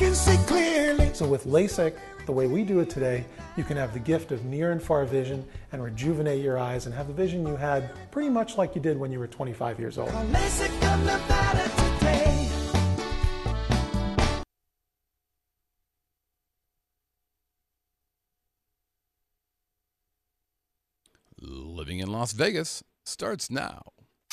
can see clearly. So with LASIK, the way we do it today, you can have the gift of near and far vision and rejuvenate your eyes and have the vision you had pretty much like you did when you were 25 years old. LASIK of Nevada today. Living in Las Vegas starts now.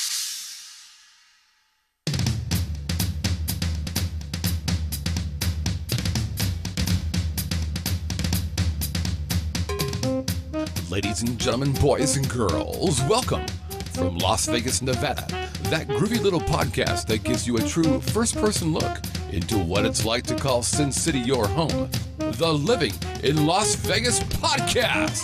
Ladies and gentlemen, boys and girls, welcome from Las Vegas, Nevada, that groovy little podcast that gives you a true first-person look into what it's like to call Sin City your home. The Living in Las Vegas podcast.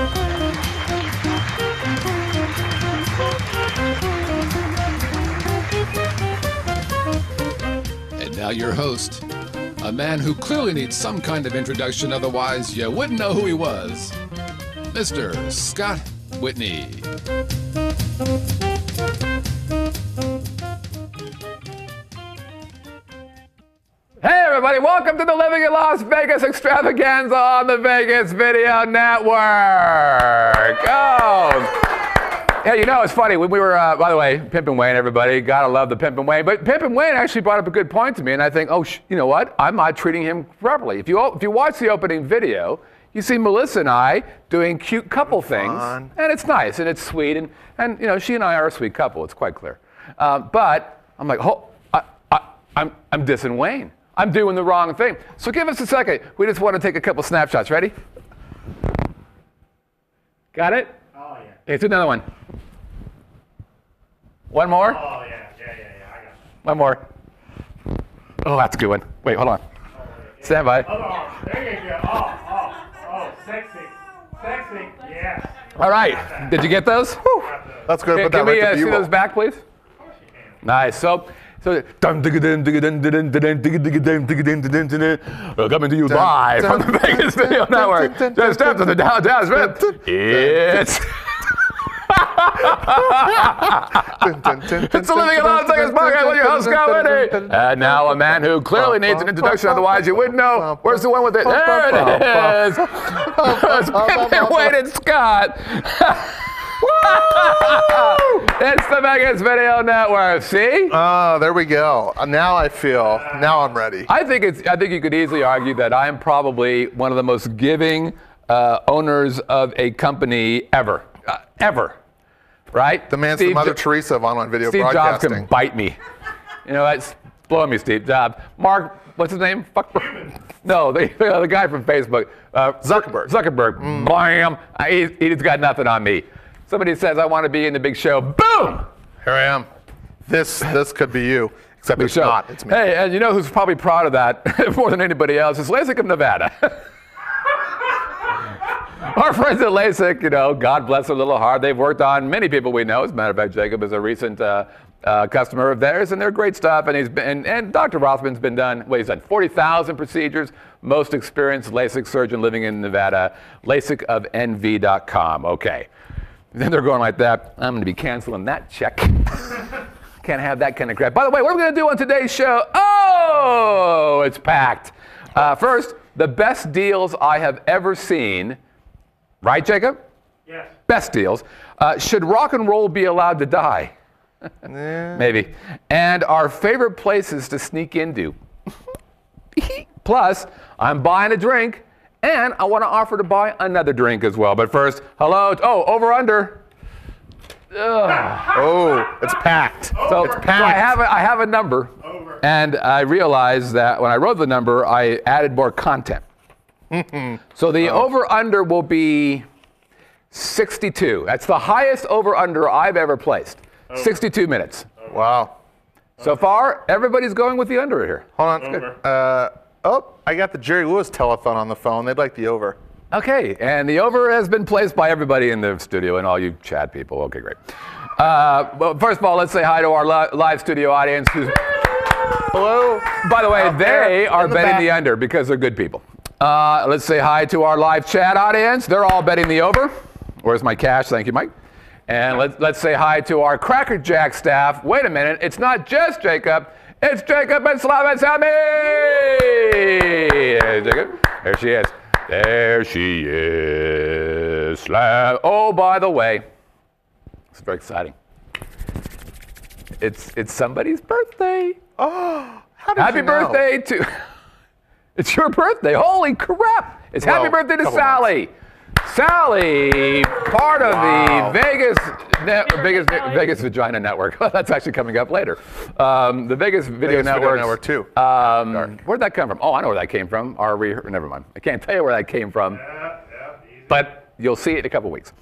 And now your host, a man who clearly needs some kind of introduction, otherwise you wouldn't know who he was, Mr. Scott Whitney. Hey everybody, welcome to the Living in Las Vegas extravaganza on the Vegas Video Network. Oh. Yeah, you know, it's funny, when we were, by the way, Pimpin' Wayne, everybody, gotta love the Pimpin' Wayne, but Pimpin' Wayne actually brought up a good point to me, and I think, you know what, I'm not treating him properly. If you watch the opening video, you see Melissa and I doing cute couple things, and it's nice, and it's sweet, and you know, she and I are a sweet couple, it's quite clear. But I'm like, I'm dissing Wayne. I'm doing the wrong thing. So give us a second. We just want to take a couple snapshots. Ready? Got it? Oh, yeah. Let's do another one. One more? Oh, yeah, I got it. One more. Oh, that's a good one. Wait, hold on. Stand by. Oh, there you go. Oh, sexy. Sexy, yes. All right. Did you get those? Whew. That's good. Can, Put that can we right to see B-roll. those back, please? Nice. So coming to you live from the Vegas Video Network. Just after the downtown strip, it's it's the Living in Las Vegas podcast with your host, Scott Whitney. And now a man who clearly needs an introduction, otherwise you wouldn't know. Where's the one with it? There it is. It's Pimpin' Wayne and Scott. It's the Vegas Video Network. See? There we go. Now I'm ready. I think you could easily argue that I am probably one of the most giving owners of a company ever. Right? The man's the Mother Teresa of online video Steve broadcasting. Jobs can bite me. You know, that's blowing me, Steve Jobs. Mark, what's his name? No, the guy from Facebook. Zuckerberg. Bam! He's got nothing on me. Somebody says, I want to be in the big show. Boom! Here I am. This could be you, except Big it's show. not. It's me. Hey, and you know who's probably proud of that more than anybody else? It's LASIK of Nevada. Our friends at LASIK, you know, God bless their little heart. They've worked on many people we know. As a matter of fact, Jacob is a recent customer of theirs, and they're great stuff. And Dr. Rothman's been done. Well, he's done 40,000 procedures. Most experienced LASIK surgeon living in Nevada. LASIKofNV.com. Okay. Then they're going like that. I'm going to be canceling that check. Can't have that kind of crap. By the way, what are we going to do on today's show? Oh, it's packed. First, the best deals I have ever seen. Right, Jacob? Yes. Best deals. Should rock and roll be allowed to die? Maybe. And our favorite places to sneak into. Plus, I'm buying a drink. And I want to offer to buy another drink as well. But first, hello. Oh, over under. Oh, it's packed. So, it's packed. So I have a number. Over. And I realized that when I wrote the number, I added more content. So the over under will be 62. That's the highest over under I've ever placed. 62 minutes. Wow. So far, everybody's going with the under here. Hold on. Over. I got the Jerry Lewis telethon on the phone. They'd like the over. Okay, and the over has been placed by everybody in the studio and all you chat people. Okay, great. Well, first of all, let's say hi to our live studio audience. Hello. By the way, Out they there are in the betting back. the under because they're good people. Let's say hi to our live chat audience. They're all betting the over. Where's my cash? Thank you, Mike. And let's say hi to our Cracker Jack staff. Wait a minute, it's not just Jacob. It's Jacob and Slava Sammy! There's Jacob. There she is. There she is. Oh, by the way, it's very exciting. It's somebody's birthday. Oh, how did Happy you know? birthday to... It's your birthday. Holy crap. It's happy Well, birthday to couple Sally. Sally, part of Wow. the Vegas Vagina Network. That's actually coming up later. The Vegas Video Vegas Video Network. Network, too. Where'd that come from? Oh, I know where that came from. Never mind. I can't tell you where that came from. Easy. But you'll see it in a couple weeks.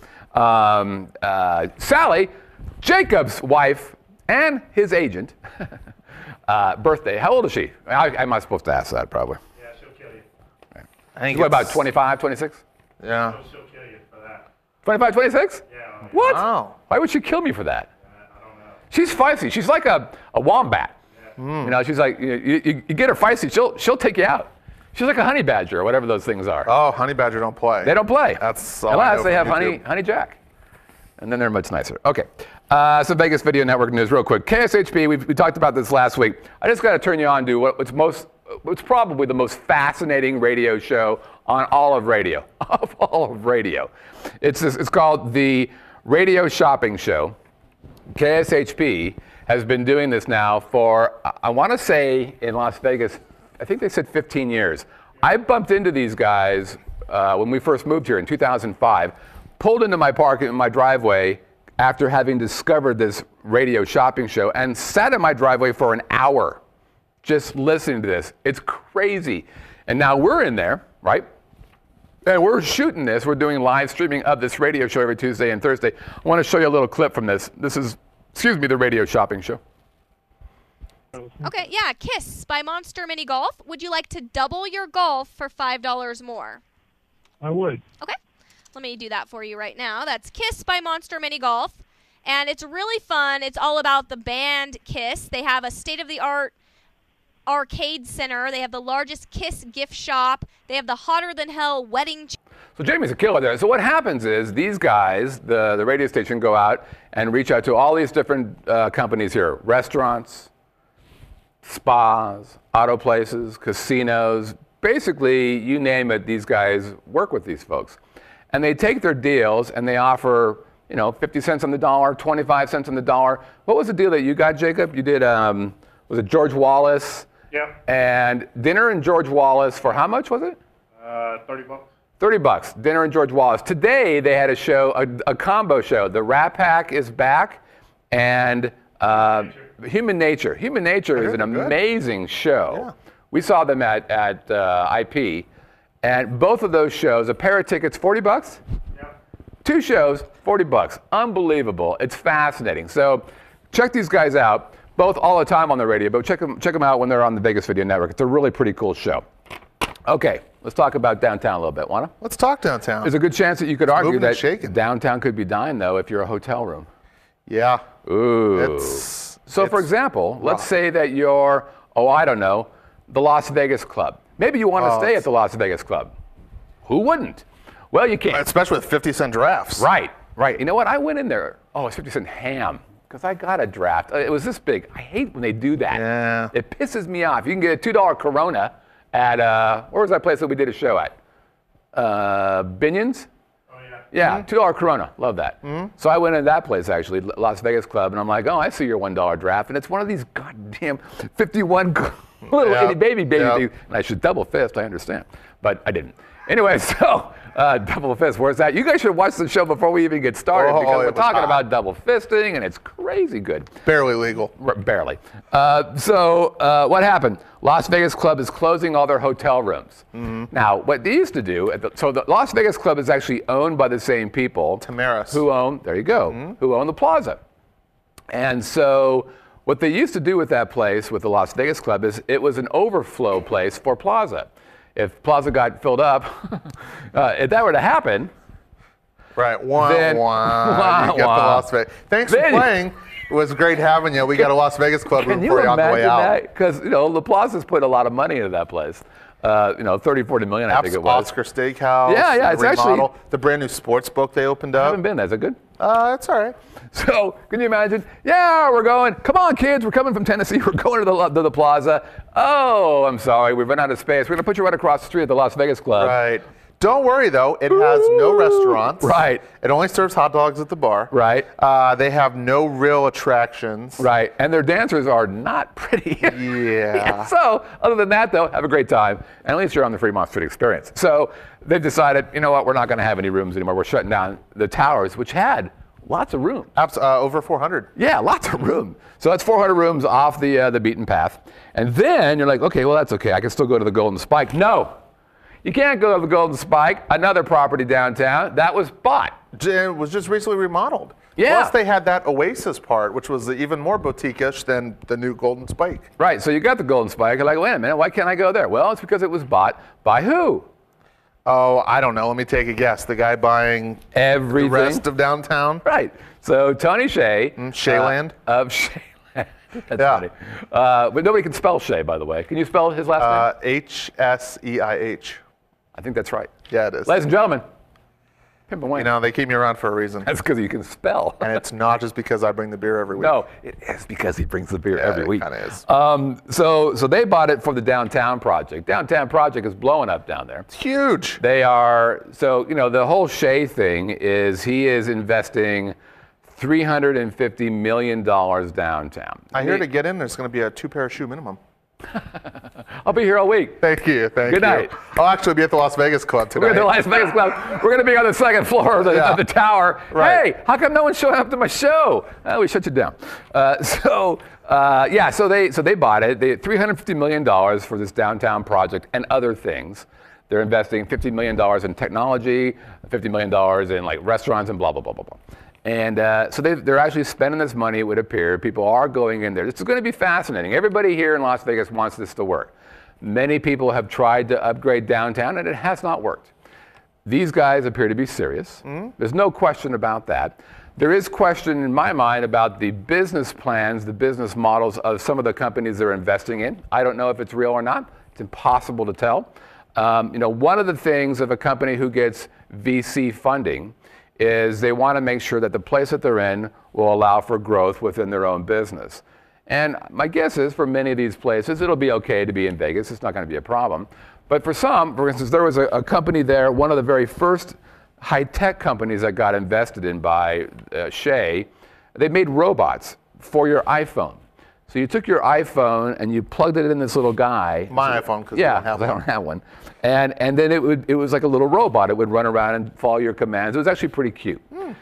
Sally, Jacob's wife, and his agent, birthday. How old is she? I'm not supposed to ask that, probably. Yeah, she'll kill you. I think What, about it's- 25, 26? Yeah. She'll kill you for that. 25, 26? Yeah. What? Wow. Why would she kill me for that? I don't know. She's feisty. She's like a wombat. You know, she's like, you get her feisty, she'll take you out. She's like a honey badger or whatever those things are. Oh, honey badger don't play. They don't play. That's all I know Unless they have from honey YouTube. jack. And then they're much nicer. Okay. So Vegas Video Network news real quick. KSHP, we talked about this last week. I just got to turn you on to what's probably the most fascinating radio show on all of radio. Of all of radio. It's called the Radio Shopping Show. KSHP has been doing this now for, I want to say in Las Vegas, I think they said 15 years. I bumped into these guys when we first moved here in 2005, pulled into my driveway after having discovered this radio shopping show and sat in my driveway for an hour just listening to this. It's crazy. And now we're in there, right? And we're shooting this. We're doing live streaming of this radio show every Tuesday and Thursday. I want to show you a little clip from this. This is, the radio shopping show. Okay, yeah, Kiss by Monster Mini Golf. Would you like to double your golf for $5 more? I would. Okay, let me do that for you right now. That's Kiss by Monster Mini Golf, and it's really fun. It's all about the band Kiss. They have a state-of-the-art arcade center. They have the largest Kiss gift shop. They have the hotter-than-hell wedding. So Jamie's a killer there. So what happens is these guys, the radio station, go out and reach out to all these different companies here. Restaurants, spas, auto places, casinos. Basically, you name it, these guys work with these folks. And they take their deals and they offer, 50 cents on the dollar, 25 cents on the dollar. What was the deal that you got, Jacob? You did, was it George Wallace? Yep. And dinner and George Wallace for how much was it? $30. $30, dinner and George Wallace. Today they had a show, a combo show. The Rat Pack is back, and Human Nature. Human Nature is an amazing show. Yeah. We saw them at IP, and both of those shows, a pair of tickets, $40. Yep. 2 shows, $40. Unbelievable. It's fascinating. So check these guys out, both all the time on the radio, but check them out when they're on the Vegas Video Network. It's a really pretty cool show. Okay, let's talk about downtown a little bit. Wanna? Let's talk downtown. There's a good chance that you could argue moving and that shaking. downtown could be dying, though, if you're a hotel room. Yeah. Ooh. So, for it's example, let's rough. say that you're, I don't know, the Las Vegas Club. Maybe you want to stay at the Las Vegas Club. Who wouldn't? Well, you can't. Especially with 50-cent drafts. Right. You know what? I went in there. Oh, it's 50 cent ham. Because I got a draft. It was this big. I hate when they do that. Yeah. It pisses me off. You can get a $2 Corona at, where was that place that we did a show at? Binions? Oh, yeah. Yeah, $2 Corona. Love that. So I went into that place, actually, Las Vegas Club, and I'm like, I see your $1 draft. And it's one of these goddamn 51 little Yeah. itty baby Yeah. things. And I should double fist, I understand. But I didn't. Anyway, so double fist, where's that? You guys should watch the show before we even get started because we're it was talking hot. about double fisting, and it's crazy good. Barely legal. Barely. So what happened? Las Vegas Club is closing all their hotel rooms. Now, what they used to do, so the Las Vegas Club is actually owned by the same people. Tamaris. Who own, there you go, who own the Plaza. And so what they used to do with that place, with the Las Vegas Club, is it was an overflow place for Plaza. If Plaza got filled up, if that were to happen, Right. Wah, Then- wah. You get the wah. Las Vegas. Thanks for Then- playing. It was great having you. We got a Las Vegas Club room can for you you on the way imagine out. that? Because, La Plaza's put a lot of money into that place. 30, 40 million, I think it was. Oscar Steakhouse. Yeah, it's actually- the brand new sports book they opened I up. haven't been there. Is it good? It's all right. So, can you imagine? Yeah, we're going. Come on, kids. We're coming from Tennessee. We're going to the plaza. Oh, I'm sorry. We've run out of space. We're going to put you right across the street at the Las Vegas Club. Right. Don't worry though. It has no restaurants. Right. It only serves hot dogs at the bar. Right. They have no real attractions. Right. And their dancers are not pretty. Yeah. So, other than that, though, have a great time. And at least you're on the Fremont Street Experience. So, they've decided, you know what, we're not going to have any rooms anymore. We're shutting down the towers, which had lots of room. Over 400. Yeah, lots of room. So that's 400 rooms off the beaten path. And then you're like, okay, well, that's okay. I can still go to the Golden Spike. No, you can't go to the Golden Spike, another property downtown that was bought. It was just recently remodeled. Yeah. Plus they had that Oasis part, which was even more boutique-ish than the new Golden Spike. Right, so you got the Golden Spike. You're like, wait a minute, why can't I go there? Well, it's because it was bought by who? Oh, I don't know. Let me take a guess. The guy buying Everything. the rest of downtown? Right. So Tony Hsieh. Shayland? Of Hsieh. That's Yeah. funny. But nobody can spell Hsieh, by the way. Can you spell his last name? H-S-E-I-H. I think that's right. Yeah, it is. Ladies and gentlemen, Pimpin' Wayne. You know, they keep me around for a reason. That's because you can spell. And it's not just because I bring the beer every week. No, it is because he brings the beer Yeah, every it week. kinda is. So they bought it for the downtown project. Downtown project is blowing up down there. It's huge. They are, so, the whole Hsieh thing is he is investing $350 million downtown. I hear to get in, there's going to be a 2-pair shoe minimum. I'll be here all week. Thank you. Thank Good you. night. I'll actually be at the Las Vegas Club tonight. We're at the Las Vegas Club. We're going to be on the second floor of the tower. Right. Hey, how come no one's showing up to my show? We shut you down. So they bought it. They $350 million for this downtown project and other things. They're investing $50 million in technology, $50 million in like restaurants and blah, blah, blah, blah, blah. And so they're actually spending this money, it would appear. People are going in there. This is going to be fascinating. Everybody here in Las Vegas wants this to work. Many people have tried to upgrade downtown, and it has not worked. These guys appear to be serious. There's no question about that. There is question in my mind about the business plans, the business models of some of the companies they're investing in. I don't know if it's real or not. It's impossible to tell. One of the things of a company who gets VC funding is they want to make sure that the place that they're in will allow for growth within their own business. And my guess is for many of these places, it'll be okay to be in Vegas. It's not going to be a problem. But for some, for instance, there was a company there, one of the very first high-tech companies that got invested in by Hsieh. They made robots for your iPhone. So you took your iPhone and you plugged it in this little guy. My iPhone, because Yeah, I I don't have one. And then it was like a little robot. It would run around and follow your commands. It was actually pretty cute.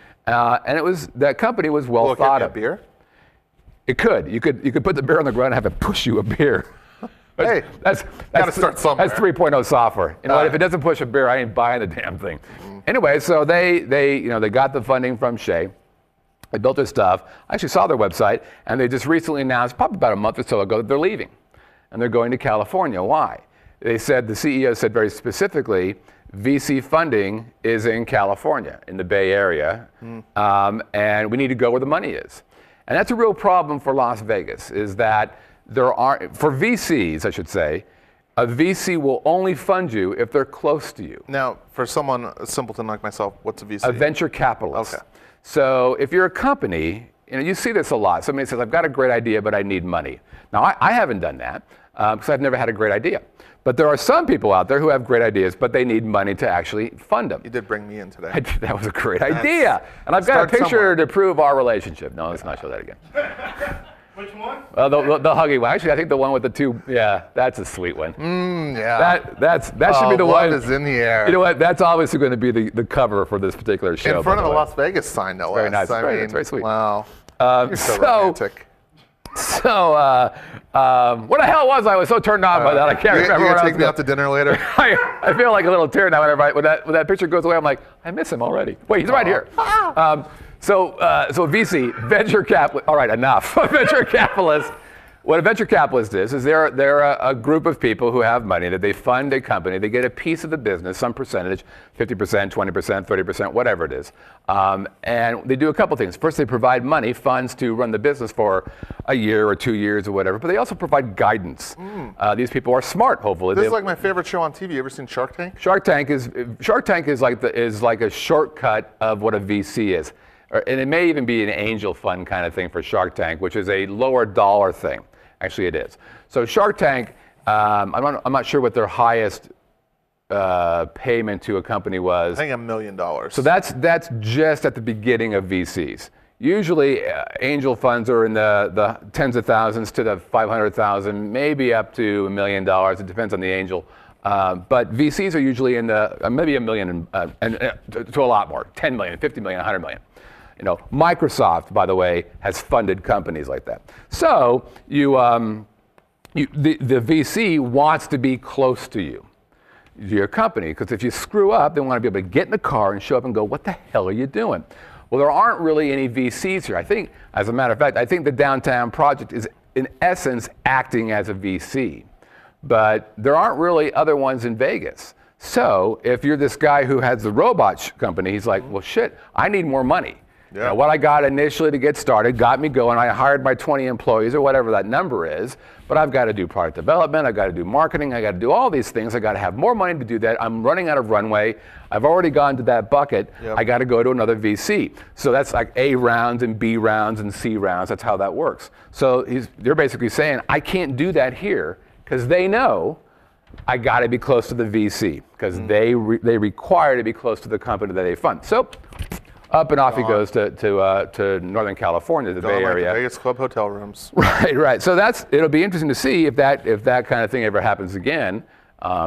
And that company was well thought of. Beer? It could. You could put the beer on the ground and have it push you a beer. Hey, that's gotta start somewhere. That's 3.0 software. You know what? If it doesn't push a beer, I ain't buying the damn thing. Anyway, so they got the funding from Hsieh. They built their stuff. I actually saw their website, and they just recently announced, probably about a month or so ago, that they're leaving. And they're going to California. Why? They said, the CEO said very specifically, VC funding is in California, in the Bay Area, and we need to go where the money is. And that's a real problem for Las Vegas, is that for VCs, I should say, a VC will only fund you if they're close to you. Now, for someone, a simpleton like myself, what's a VC? A venture capitalist. Okay. So if you're a company, you see this a lot. Somebody says, I've got a great idea, but I need money. Now, I haven't done that because I've never had a great idea. But there are some people out there who have great ideas, but they need money to actually fund them. You did bring me in today. That was a great idea. And I've got a picture somewhere. to prove our relationship. No, let's not show that again. Which one? The huggy one. Actually, I think the one with the two, yeah, that's a sweet one. Yeah. That should be the love one. is in the air. You know what? That's obviously going to be the cover for this particular show. In front by of the way. Las Vegas sign, no very less. nice. It's very sweet. Wow. You're so romantic. So, what the hell was I? I was so turned on by that. I can't remember. You're what I gonna was take me out to dinner later? I feel like a little tear now whenever when that picture goes away. I'm like, I miss him already. Wait, he's right here. So VC, venture capital. All right, enough. Venture capitalist What a venture capitalist is they're a group of people who have money that they fund a company. They get a piece of the business, some percentage, 50%, 20%, 30%, whatever it is. And they do a couple things. First, they provide money, funds to run the business for a year or 2 years or whatever, but they also provide guidance. These people are smart, hopefully. This is like my favorite show on TV. You ever seen Shark Tank? Shark Tank is like a shortcut of what a VC is. And it may even be an angel fund kind of thing for Shark Tank, which is a lower dollar thing. Actually, it is. So Shark Tank, I'm not sure what their highest payment to a company was. I think $1 million. So that's just at the beginning of VCs. Usually, angel funds are in the tens of thousands to the 500,000, maybe up to $1 million. It depends on the angel. But VCs are usually in the maybe $1 million and to a lot more, 10 million, 50 million, 100 million. You know, Microsoft, by the way, has funded companies like that. So the VC wants to be close to you, your company, because if you screw up, they want to be able to get in the car and show up and go, what the hell are you doing? Well, there aren't really any VCs here. I think, as a matter of fact, I think the Downtown Project is, in essence, acting as a VC. But there aren't really other ones in Vegas. So if you're this guy who has the robot company, he's like, well, shit, I need more money. Yeah. You know, what I got initially to get started got me going. I hired my 20 employees or whatever that number is, but I've got to do product development, I've got to do marketing, I've got to do all these things. I've got to have more money to do that. I'm running out of runway. I've already gone to that bucket. Yep. I got to go to another VC. So that's like A rounds and B rounds and C rounds. That's how that works. So they're basically saying, I can't do that here because they know I got to be close to the VC because they require to be close to the company that they fund. So up and off he goes to Northern California, the Bay Area. Like the Vegas Club hotel rooms. Right, right. So it'll be interesting to see if that kind of thing ever happens again. I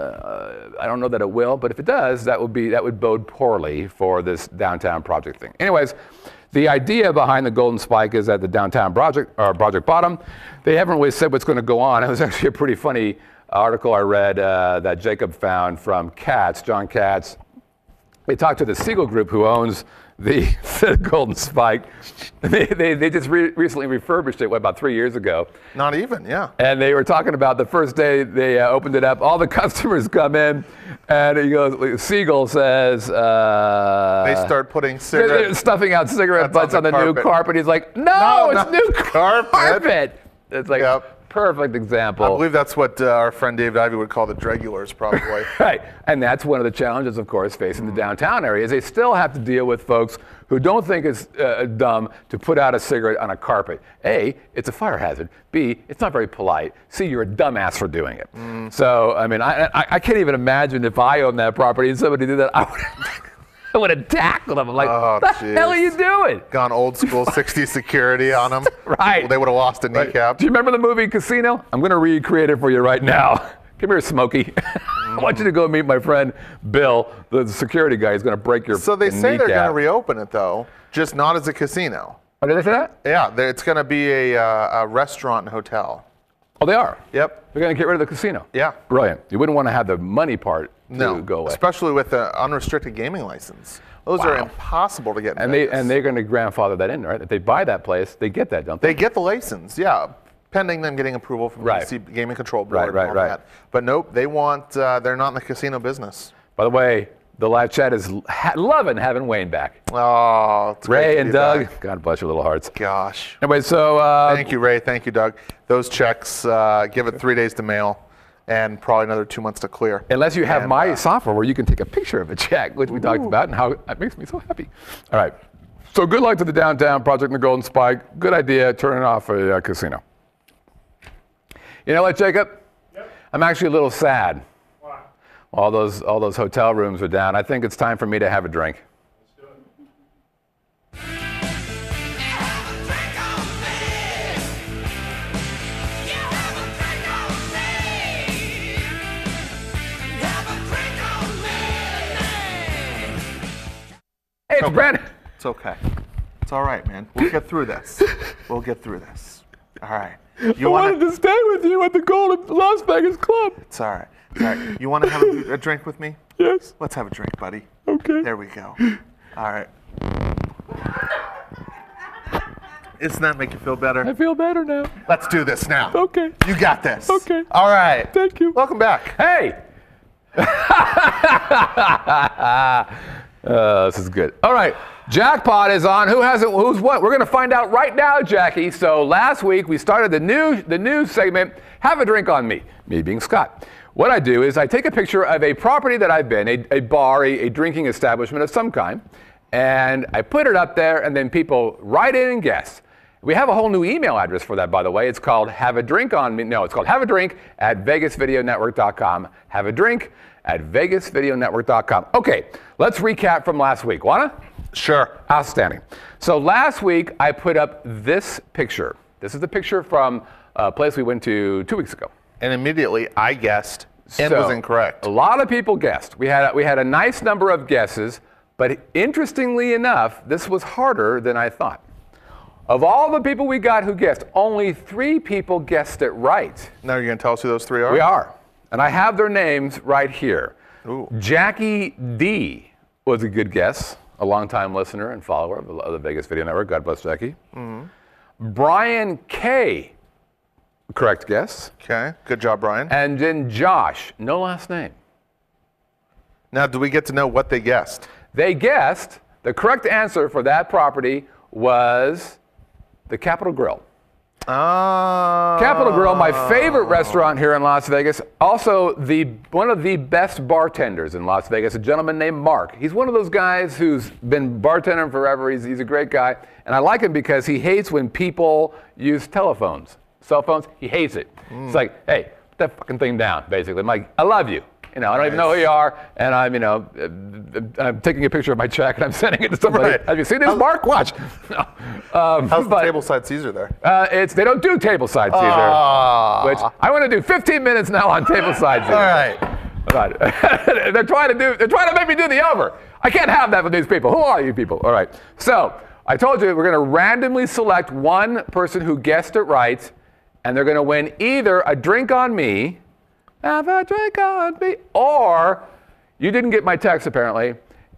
don't know that it will, but if it does, that would bode poorly for this Downtown Project thing. Anyways, the idea behind the Golden Spike is that the Downtown Project, or Project Bottom, they haven't really said what's going to go on. It was actually a pretty funny article I read that Jacob found from Katz, John Katz. They talked to the Siegel Group, who owns the Golden Spike. They just recently refurbished it, about 3 years ago. Not even, yeah. And they were talking about the first day they opened it up. All the customers come in, and he goes, Siegel says, They start putting cigarettes. stuffing out cigarette butts on the new carpet. He's like, no, it's new carpet. It's like, Yep. Perfect example. I believe that's what our friend David Ivey would call the dregulars, probably. Right, and that's one of the challenges, of course, facing the downtown area, is they still have to deal with folks who don't think it's dumb to put out a cigarette on a carpet. A, it's a fire hazard. B, it's not very polite. C, you're a dumbass for doing it. So, I mean, I can't even imagine if I owned that property and somebody did that, I would have tackled them. I'm like, what the hell are you doing? Gone old school 60s security on them. Right. They would have lost a kneecap. Do you remember the movie Casino? I'm going to recreate it for you right now. Come here, Smokey. I want you to go meet my friend Bill, the security guy. He's going to break your So they say kneecap. they're going to reopen it, though, just not as a casino. Oh, did they say that? Yeah, it's going to be a restaurant and hotel. Oh, they are? Yep. They're going to get rid of the casino? Yeah. Brilliant. You wouldn't want to have the money part to go away. Especially with an unrestricted gaming license. Those are impossible to get in Vegas. And they're going to grandfather that in, right? If they buy that place, they get that, don't they? They get the license, yeah, pending them getting approval from the Gaming Control Board and all that. But nope, they want, they're not in the casino business. By the way, the live chat is loving having Wayne back. Oh, it's great Ray to and be Doug, back. God bless your little hearts. Gosh. Anyway, so... Thank you, Ray. Thank you, Doug. Those checks, give it 3 days to mail and probably another 2 months to clear. Unless you have my software where you can take a picture of a check, which we talked about and how it makes me so happy. All right. So good luck to the Downtown Project and the Golden Spike. Good idea, turning off a casino. You know what, Jacob? Yep. I'm actually a little sad. Why? All those hotel rooms are down. I think it's time for me to have a drink. Let's do it. Hey, it's Brandon. It's okay. It's all right, man. We'll get through this. We'll get through this. All right. You wanted to stay with you at the Golden Las Vegas Club. It's all right. It's all right. You want to have a drink with me? Yes. Let's have a drink, buddy. Okay. There we go. All right. Doesn't that make you feel better? I feel better now. Let's do this now. Okay. You got this. Okay. All right. Thank you. Welcome back. Hey! This is good. All right. Jackpot is on. Who hasn't? Who's what? We're going to find out right now, Jackie. So last week we started the new segment, Have a Drink on Me, me being Scott. What I do is I take a picture of a property that I've been, a bar, a drinking establishment of some kind, and I put it up there, and then people write in and guess. We have a whole new email address for that, by the way. It's called Have a Drink on Me. No, it's called Have a Drink at VegasVideoNetwork.com. Have a Drink at VegasVideoNetwork.com. Okay, let's recap from last week. Wanna? Sure. Outstanding. So last week I put up this picture. This is the picture from a place we went to 2 weeks ago. And immediately I guessed and So, was incorrect. A lot of people guessed. We had a nice number of guesses, but interestingly enough, this was harder than I thought. Of all the people we got who guessed, only 3 people guessed it right. Now you're going to tell us who those 3 are? We are. And I have their names right here. Ooh. Jackie D was a good guess, a longtime listener and follower of the Vegas Video Network. God bless Jackie. Mm-hmm. Brian K, correct guess. Okay. Good job, Brian. And then Josh, no last name. Now, do we get to know what they guessed? They guessed the correct answer for that property was the Capitol Grill. Capitol Grill, my favorite restaurant here in Las Vegas. Also, one of the best bartenders in Las Vegas, a gentleman named Mark. He's one of those guys who's been bartending forever. He's a great guy. And I like him because he hates when people use telephones, cell phones. He hates it. It's like, hey, put that fucking thing down, basically. I'm like, I love you. You know, I don't even know who you are, and I'm taking a picture of my check and I'm sending it to somebody. Right. Have you seen this, Mark? Watch. No. How's the tableside Caesar there? They don't do tableside Caesar, which I want to do 15 minutes now on tableside Caesar. All right. They're trying to make me do the over. I can't have that with these people. Who are you people? All right. So I told you we're going to randomly select one person who guessed it right, and they're going to win either a drink on me. Have a drink on me. Or, you didn't get my text apparently,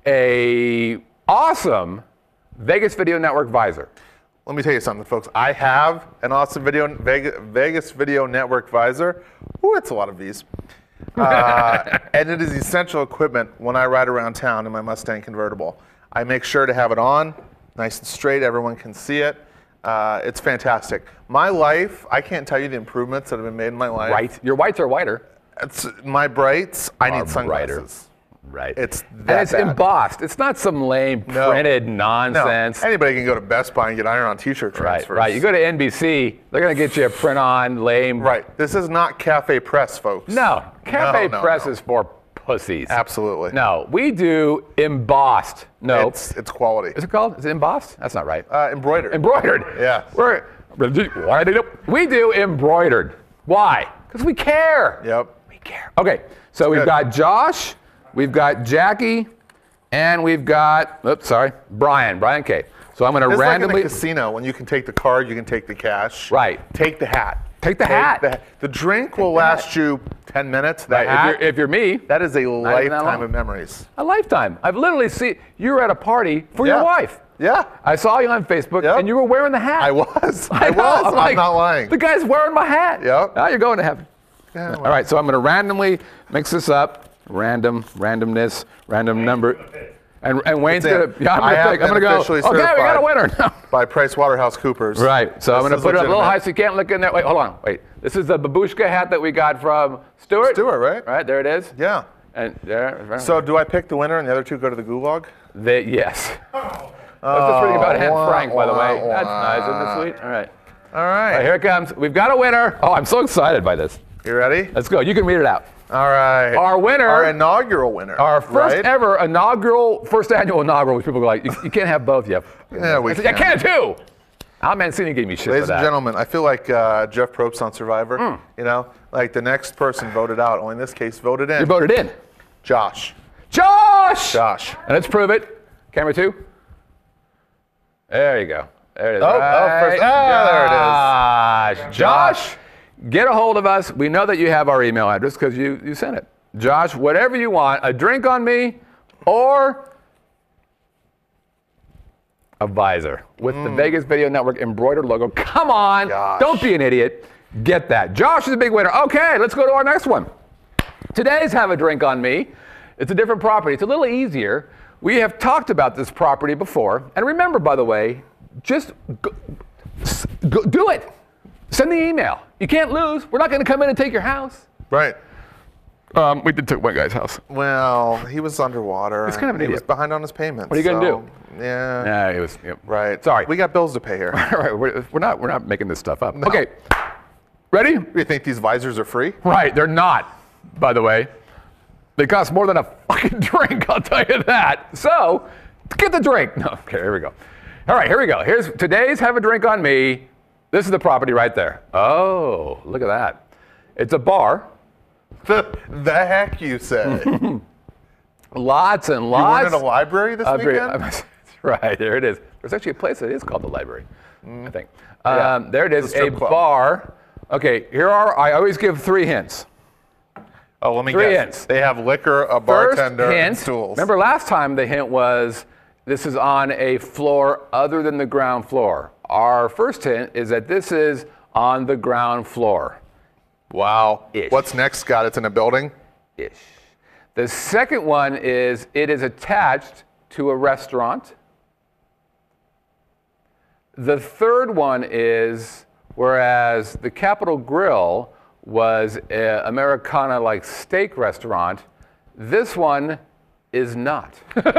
a awesome Vegas Video Network visor. Let me tell you something, folks. I have an awesome Vegas Video Network visor. Ooh, it's a lot of these. And it is essential equipment when I ride around town in my Mustang convertible. I make sure to have it on, nice and straight. Everyone can see it. It's fantastic. My life, I can't tell you the improvements that have been made in my life. Right. Your whites are whiter. It's my brights. I need sunglasses. Brighter. Right. It's and that it's bad. embossed. It's not some lame printed nonsense. No. Anybody can go to Best Buy and get iron-on T-shirt transfers. Right. You go to NBC, they're going to get you a print-on lame. Right. This is not Cafe Press, folks. No. Cafe No. Press is for pussies. Absolutely. No. We do embossed. No. It's quality. Is it called? Is it embossed? That's not right. Embroidered. Embroidered. Yeah. We do embroidered. Why? Because we care. Yep. We care. Okay. So we've got Josh, we've got Jackie, and we've got, Brian K. So I'm going to It's randomly. like in a casino when you can take the card, you can take the cash. Right. Take the hat. Take the hat. The drink will last you 10 minutes. The hat, if you're me, that is a even that lifetime long. of memories. a lifetime. I've literally seen you were at a party for your wife. Yeah. I saw you on Facebook, Yep. and you were wearing the hat. I was. I know. I'm not lying. The guy's wearing my hat. Yep. Now you're going to heaven. Yeah, All right, so I'm going to randomly mix this up. Randomness, random number. And Wayne's That's going it. to, I'm I going to have pick. I'm been going to go, officially okay, we got a certified. winner. By PricewaterhouseCoopers. Right, so I'm This going to is put it up a little high legitimate. so you can't look in there. Wait, hold on. Wait, this is the babushka hat that we got from Stuart. Stuart, right? Right, there it is. Yeah. And there. So do I pick the winner and the other two go to the gulag? Yes. I was just reading about Aunt Frank, by the way. That's nice, isn't it sweet? All right. All right. All right, here it comes. We've got a winner. Oh, I'm so excited by this. You ready? Let's go. You can read it out. All right. Our winner. Our inaugural winner. Our first right? ever first annual inaugural, which people go like, you can't have both yet. Yeah, we I said, I can. can too. Al Mancini gave me shit Ladies for that. and gentlemen, I feel like Jeff Probst on Survivor. You know, like the next person voted out, only in this case voted in. You voted in. Josh. Josh! Josh. And let's prove it. Camera 2. There you go. There it is. Oh, first. There it is. Josh, get a hold of us. We know that you have our email address because you sent it. Josh, whatever you want, a drink on me or a visor with the Vegas Video Network embroidered logo. Come on, Gosh. don't be an idiot. Get that. Josh is a big winner. Okay, let's go to our next one. Today's Have a Drink on Me. It's a different property. It's a little easier. We have talked about this property before. And remember, by the way, just go do it. Send the email. You can't lose. We're not going to come in and take your house. Right. We did take one guy's house. Well, he was underwater. He's kind of an He was idiot. behind on his payments. What are you gonna so, do? Yeah. Yeah, it was. Yep. Right. Sorry. We got bills to pay here. All right, we're not making this stuff up. Okay, ready? You think these visors are free? Right, they're not, by the way. They cost more than a fucking drink, I'll tell you that. So, get the drink. No, okay, here we go. All right, here we go. Here's today's Have a Drink on Me. This is the property right there. Oh, look at that. It's a bar. The heck you say? Lots and You lots. weren't at a library this weekend? That's right, there it is. There's actually a place that is called the library, I think. Yeah, There it is, it's a strip a club. bar. Okay, I always give 3 hints. Oh, let me 3 guess. hints. They have liquor, a First bartender, and hint, stools. remember last time the hint was this is on a floor other than the ground floor. Our first hint is that this is on the ground floor. Wow. Ish. What's next, Scott? It's in a building? Ish. The second one is it is attached to a restaurant. The third one is whereas the Capitol Grill was an Americana-like steak restaurant, this one is not.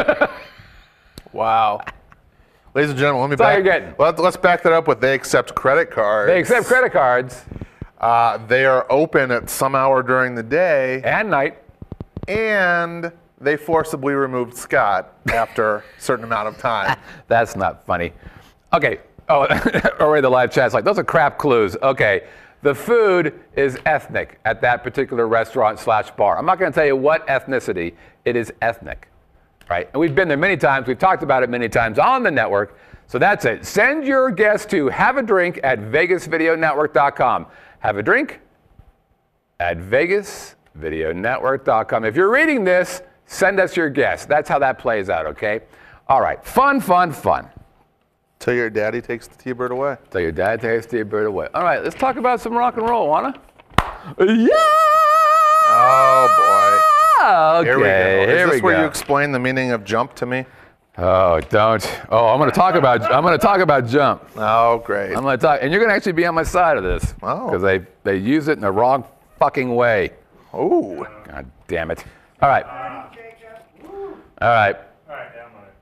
Wow. Ladies and gentlemen, let me That's all you're getting. let's back that up with they accept credit cards. They accept credit cards They are open at some hour during the day, and night. and they forcibly removed Scott after a certain amount of time. That's not funny. Okay. Oh, already the live chat's like, those are crap clues. Okay. The food is ethnic at that particular restaurant/bar. I'm not going to tell you what ethnicity. It is ethnic. Right? And we've been there many times. We've talked about it many times on the network. So that's it. Send your guess to haveadrink@vegasvideonetwork.com. Have a drink at vegasvideonetwork.com. If you're reading this, send us your guess. That's how that plays out, okay? All right. Fun, fun, fun. Till your daddy takes the T-bird away. So your dad takes the bird away. All right, let's talk about some rock and roll, wanna? Yeah! Oh boy. Okay, Here we go. here Is we this where go. you explain the meaning of jump to me? Oh, don't. Oh, I'm gonna talk about jump. Oh, great. I'm gonna talk, and you're gonna actually be on my side of this. Oh. Because they use it in the wrong fucking way. Ooh. God damn it. All right. All right. All right, yeah, I'm on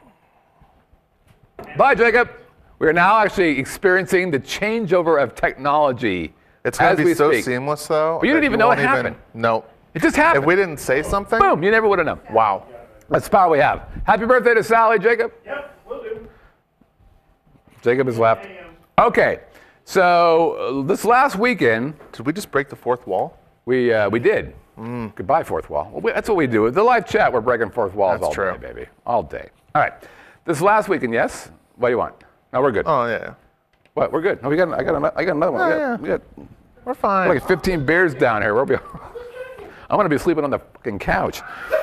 it. Bye, Jacob. We are now actually experiencing the changeover of technology. It's going as to we be so speak. seamless, though. But you didn't that even know won't it happened. No. It just happened. If we didn't say something, Boom, you never would have known. wow. That's the power we have. Happy birthday to Sally, Jacob. Yep, will do. Jacob has left. Okay, so this last weekend, Did we just break the fourth wall? we did. Goodbye, fourth wall. Well, that's what we do. The live chat, we're breaking fourth walls That's all true. day, baby. All day. All right. This last weekend, yes? What do you want? No, we're good. Oh, yeah. What? We're good. No, I got another one. Yeah, We got We're fine. like 15 beers down here. I'm going to be sleeping on the fucking couch.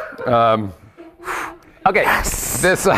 Okay. This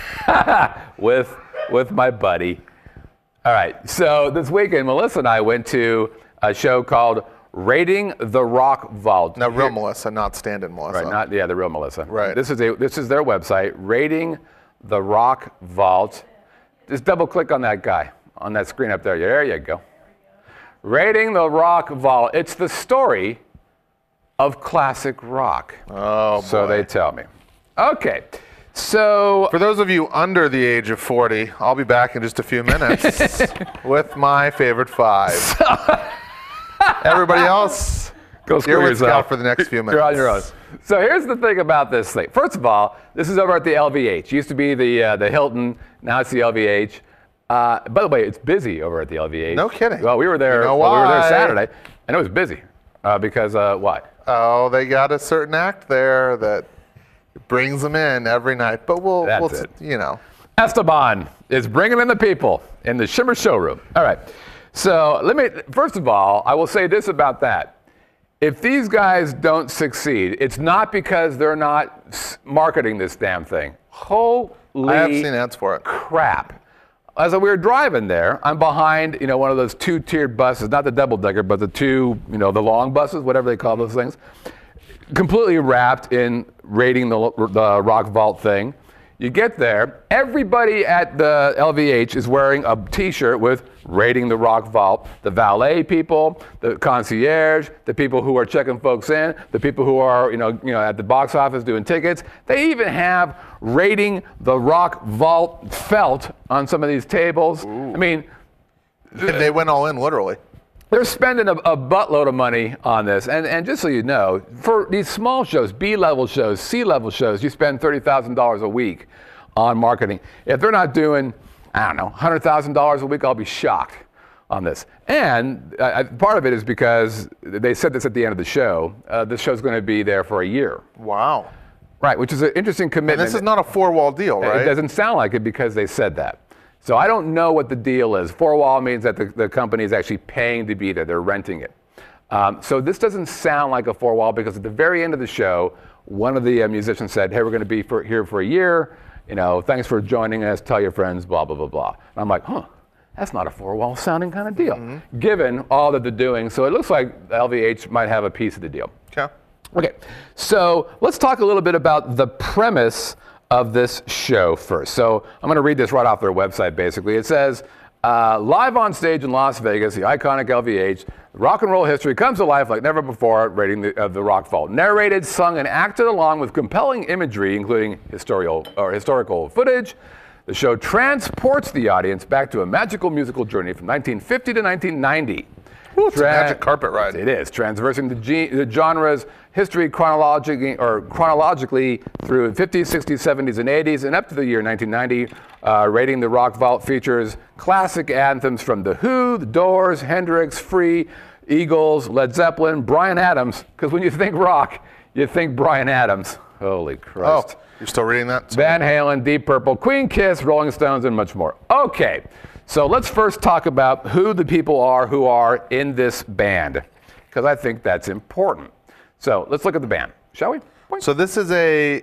with my buddy. All right. So this weekend, Melissa and I went to a show called Raiding the Rock Vault. Now, real Melissa, not stand-in Melissa. Right, not the real Melissa. Right. This is their website, Raiding the Rock Vault. Just double click on that guy on that screen up there. There you go. Raiding the Rock Vault. It's the story of classic rock. Oh, boy. So they tell me. Okay. So For those of you under the age of 40, I'll be back in just a few minutes with my favorite 5. Everybody else, go screw you're with yourself. Scott for the next few minutes. You're on your own. So here's the thing about this thing. First of all, this is over at the LVH. Used to be the Hilton. Now it's the LVH. By the way, it's busy over at the LVH. No kidding. Well, we were there. You know we were there why? Saturday, and it was busy because what? Oh, they got a certain act there that brings them in every night. But we'll That's it. you know. Esteban is bringing in the people in the Shimmer showroom. All right. So first of all, I will say this about that. if these guys don't succeed, it's not because they're not marketing this damn thing. Holy I have seen ads for it. crap. As we were driving there, I'm behind, one of those two-tiered buses, not the double-decker, but the two, the long buses, whatever they call those things, completely wrapped in rating the Rock Vault thing. You get there, everybody at the LVH is wearing a T-shirt with rating the Rock Vault. The valet people, the concierge, the people who are checking folks in, the people who are, at the box office doing tickets. They even have rating the Rock Vault felt on some of these tables. Ooh. I mean, They went all in, literally. they're spending a buttload of money on this. And just so you know, for these small shows, B-level shows, C-level shows, you spend $30,000 a week on marketing. If they're not doing, I don't know, $100,000 a week, I'll be shocked on this. And part of it is because they said this at the end of the show. This show's going to be there for a year. Wow. Right, which is an interesting commitment. And this is not a 4-wall deal, right? It doesn't sound like it because they said that. So I don't know what the deal is. 4-wall means that the company is actually paying to be there. They're renting it. So this doesn't sound like a 4-wall because at the very end of the show, one of the musicians said, hey, we're going to be here for a year. Thanks for joining us. Tell your friends, blah, blah, blah, blah. And I'm like, that's not a 4-wall sounding kind of deal, given all that they're doing. So it looks like LVH might have a piece of the deal. Okay, so let's talk a little bit about the premise of this show first. So I'm going to read this right off their website, basically. It says, live on stage in Las Vegas, the iconic LVH, rock and roll history comes to life like never before, rating the Rock Vault. Narrated, sung, and acted along with compelling imagery, including historical footage. The show transports the audience back to a magical musical journey from 1950 to 1990. Ooh, it's a magic carpet ride. It is, transversing the genre's history chronologically through 50s, 60s, 70s, and 80s, and up to the year 1990. Rating the Rock Vault features classic anthems from The Who, The Doors, Hendrix, Free, Eagles, Led Zeppelin, Bryan Adams, because when you think rock, you think Bryan Adams. Holy Christ. Oh, you're still reading that? Van Halen, Deep Purple, Queen, Kiss, Rolling Stones, and much more. Okay. So let's first talk about who the people are who are in this band, because I think that's important. So let's look at the band, shall we? So this is a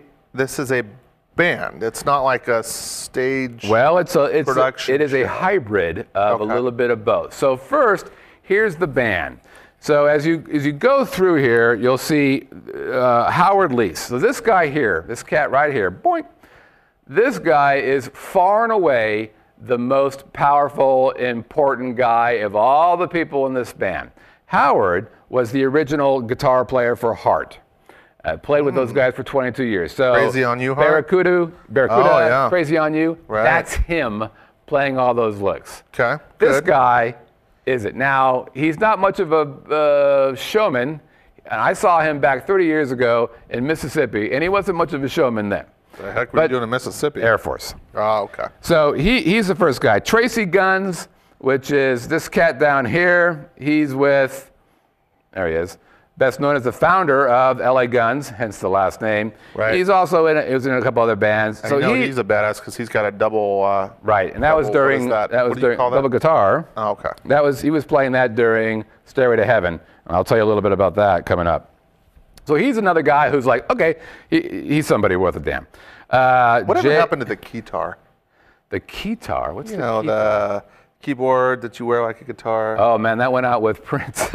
band. It's not like a stage. Well, it is a show. hybrid of a little bit of both. So first, here's the band. So as you go through here, you'll see Howard Leese. So this guy here, this cat right here, boink. This guy is far and away the most powerful, important guy of all the people in this band. Howard was the original guitar player for Heart. Played with those guys for 22 years. So Crazy on You, Heart? Barracuda, Oh, yeah. Crazy on You. Right. That's him playing all those licks. Okay. This good. guy is it. Now, he's not much of a showman. And I saw him back 30 years ago in Mississippi, and he wasn't much of a showman then. The heck were you doing in Mississippi? Air Force. Oh, okay. So he's the first guy. Tracy Guns, which is this cat down here. He's with, there he is, best known as the founder of LA Guns, hence the last name. Right. He was in a couple other bands. So he's a badass because he's got a double. Right, and that was during what do you during call that? double guitar. Oh, okay. He was playing that during Stairway to Heaven. And I'll tell you a little bit about that coming up. So he's another guy who's like, okay, he's somebody worth a damn. Whatever happened to the keytar? The keytar? What's You know, the keyboard that you wear like a guitar. Oh man, that went out with Prince. That's too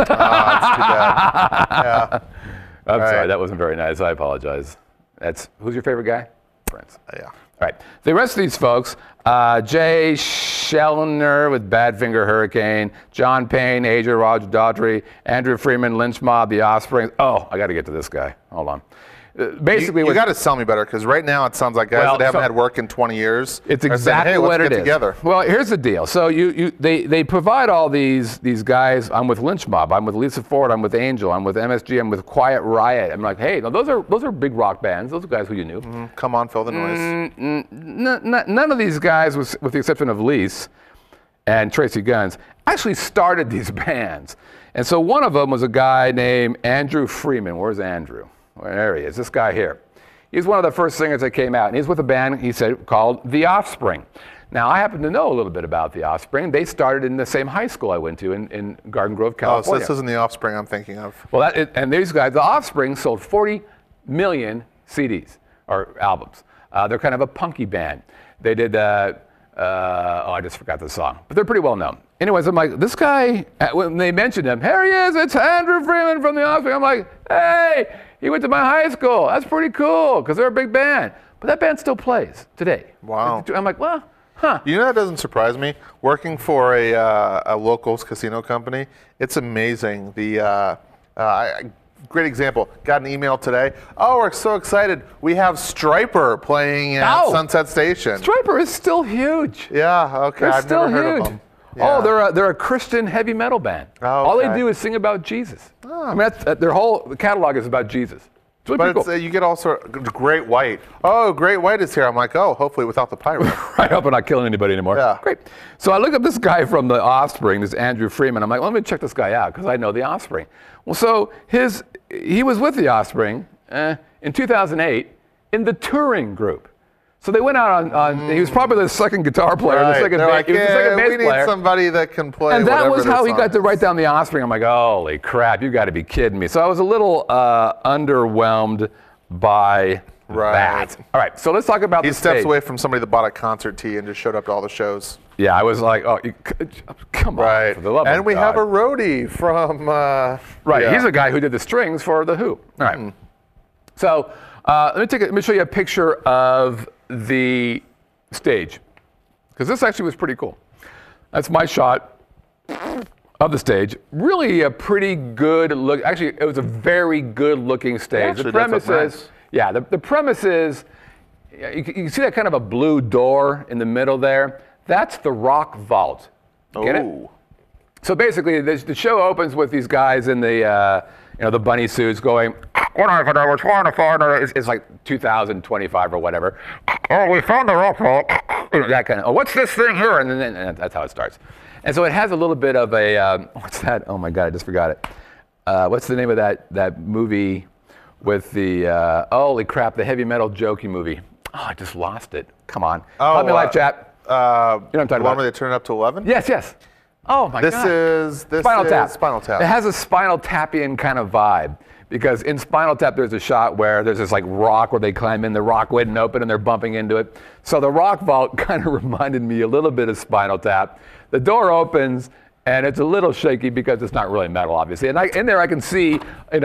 bad. Yeah. I'm sorry, right. that wasn't very nice. I apologize. Who's your favorite guy? Prince. Yeah. All right. The rest of these folks, Jay Schellner with Badfinger Hurricane, John Payne, Asia, Roger Daughtry, Andrew Freeman, Lynch Mob, The Offspring. Oh, I got to get to this guy. Hold on. Basically, you got to sell me better because right now it sounds like guys that haven't had work in 20 years. It's are saying, exactly hey, what let's it get is. together. Well, here's the deal. So they provide all these guys. I'm with Lynch Mob. I'm with Lisa Ford. I'm with Angel. I'm with MSG. I'm with Quiet Riot. I'm like, hey, no, those are big rock bands. Those are guys who you knew. Come on, fill the noise. None of these guys, with the exception of Lease and Tracy Guns, actually started these bands. And so one of them was a guy named Andrew Freeman. Where's Andrew? Well, there he is. This guy here. He's one of the first singers that came out, and he's with a band, he said, called The Offspring. Now, I happen to know a little bit about The Offspring. They started in the same high school I went to in Garden Grove, Oh, California. so this isn't The Offspring I'm thinking of. Well, and these guys, The Offspring, sold 40 million CDs or albums. They're kind of a punky band. They did, I just forgot the song, but they're pretty well known. Anyways, I'm like, this guy, when they mentioned him, here he is, it's Andrew Freeman from The Offspring. I'm like, hey, he went to my high school. That's pretty cool, because they're a big band. But that band still plays today. Wow. I'm like, well, huh. You know, that doesn't surprise me. Working for a locals casino company, it's amazing. Great example. Got an email today. Oh, we're so excited. We have Stryper playing at Oh. Sunset Station. Stryper is still huge. Yeah, okay. They're I've still never heard huge. of them. Yeah. Oh, they're a Christian heavy metal band. Oh, All they okay. do is sing about Jesus. I mean, their whole catalog is about Jesus. It's really But pretty it's, cool. you get also Great White. Oh, Great White is here. I'm like, oh, hopefully without the pirate. I hope I'm not killing anybody anymore. Yeah. Great. So I look up this guy from The Offspring, this Andrew Freeman. I'm like, well, let me check this guy out because I know The Offspring. Well, so he was with The Offspring in 2008 in the touring group. So they went out on he was probably the second guitar player, Right. the second, They're like, he was the second bass we need player. somebody that can play And that whatever was their how he song got to is. write down The Offspring. I'm like, holy crap, you got to be kidding me. So I was a little underwhelmed by Right. that. All right, so let's talk about He the steps stage. away from somebody that bought a concert tee and just showed up to all the shows. Yeah, I was like, oh, come on. Right. For the love And of we God. have a roadie from. Right, yeah. he's a guy who did the strings for The Who. All right. So let me show you a picture of the stage, because this actually was pretty cool. That's my shot of the stage. Really a pretty good look. Actually, it was a very good looking stage. Actually, The does premise look is, nice. yeah, the premise is, you can see that kind of a blue door in the middle there. That's the rock vault. Get it? Ooh. So basically, the show opens with these guys in the the bunny suits going, we're trying to find it's like 2025 or whatever. Oh, we found the rock vault. That kind of, oh, what's this thing here? And then that's how it starts. And so it has a little bit of a, what's that? Oh my God, I just forgot it. What's the name of that movie with the, holy crap, the heavy metal jokey movie? Oh, I just lost it. Come on. Help me live chat. You know what I'm talking the one about. where they turn it up to 11? Yes. Oh my This God. is Spinal Tap. Spinal Tap. It has a Spinal Tapian kind of vibe, because in Spinal Tap there's a shot where there's this like rock where they climb in, the rock wouldn't open and they're bumping into it. So the rock vault kind of reminded me a little bit of Spinal Tap. The door opens and it's a little shaky because it's not really metal, obviously. And in there I can see,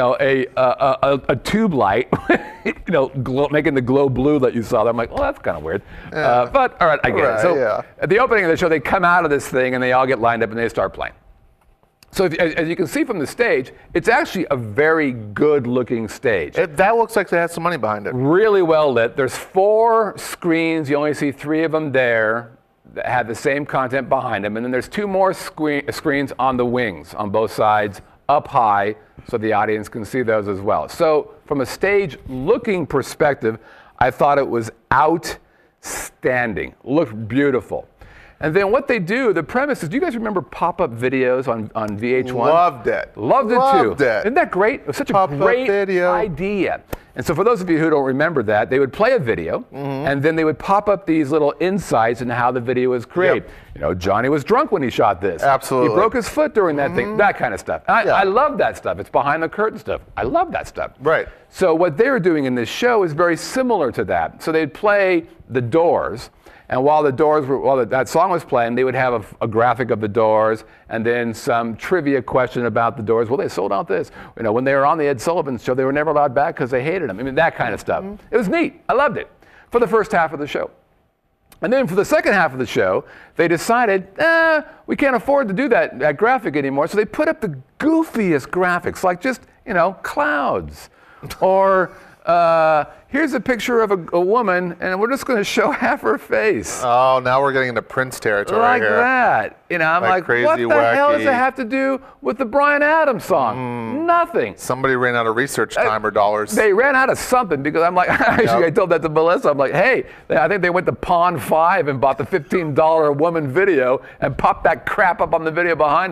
a tube light, making the glow blue that you saw. I'm like, well, that's kind of weird. But all right, I get it. So yeah. at the opening of the show, they come out of this thing and they all get lined up and they start playing. So as you can see from the stage, it's actually a very good-looking stage. That looks like they had some money behind it. Really well lit. There's 4 screens. You only see 3 of them there that have the same content behind them. And then there's 2 more screens on the wings on both sides, up high, so the audience can see those as well. So from a stage-looking perspective, I thought it was outstanding. Looked beautiful. And then what they do, the premise is, do you guys remember pop-up videos on VH1? Loved it. Loved it too. Loved it. Isn't that great? It was such a Pop-up great video. idea. And so for those of you who don't remember that, they would play a video, and then they would pop up these little insights into how the video was created. Yep. Johnny was drunk when he shot this. Absolutely. He broke his foot during that thing, that kind of stuff. And Yeah. I love that stuff. It's behind the curtain stuff. I love that stuff. Right. So what they were doing in this show is very similar to that. So they'd play The Doors, and while that song was playing, they would have a graphic of the Doors, and then some trivia question about the Doors. Well, they sold out this. When they were on the Ed Sullivan Show, they were never allowed back because they hated them. I mean, that kind of stuff. It was neat. I loved it for the first half of the show. And then for the second half of the show, they decided, we can't afford to do that graphic anymore. So they put up the goofiest graphics, like just, clouds. Or here's a picture of a woman, and we're just going to show half her face. Oh, now we're getting into Prince territory Like here. that. I'm Like like, crazy, what the hell does wacky. it have to do with the Bryan Adams song? Nothing. Somebody ran out of research time or dollars. They ran out of something because I'm like, actually, I told that to Melissa. I'm like, hey, I think they went to Pawn 5 and bought the $15 woman video and popped that crap up on the video behind them.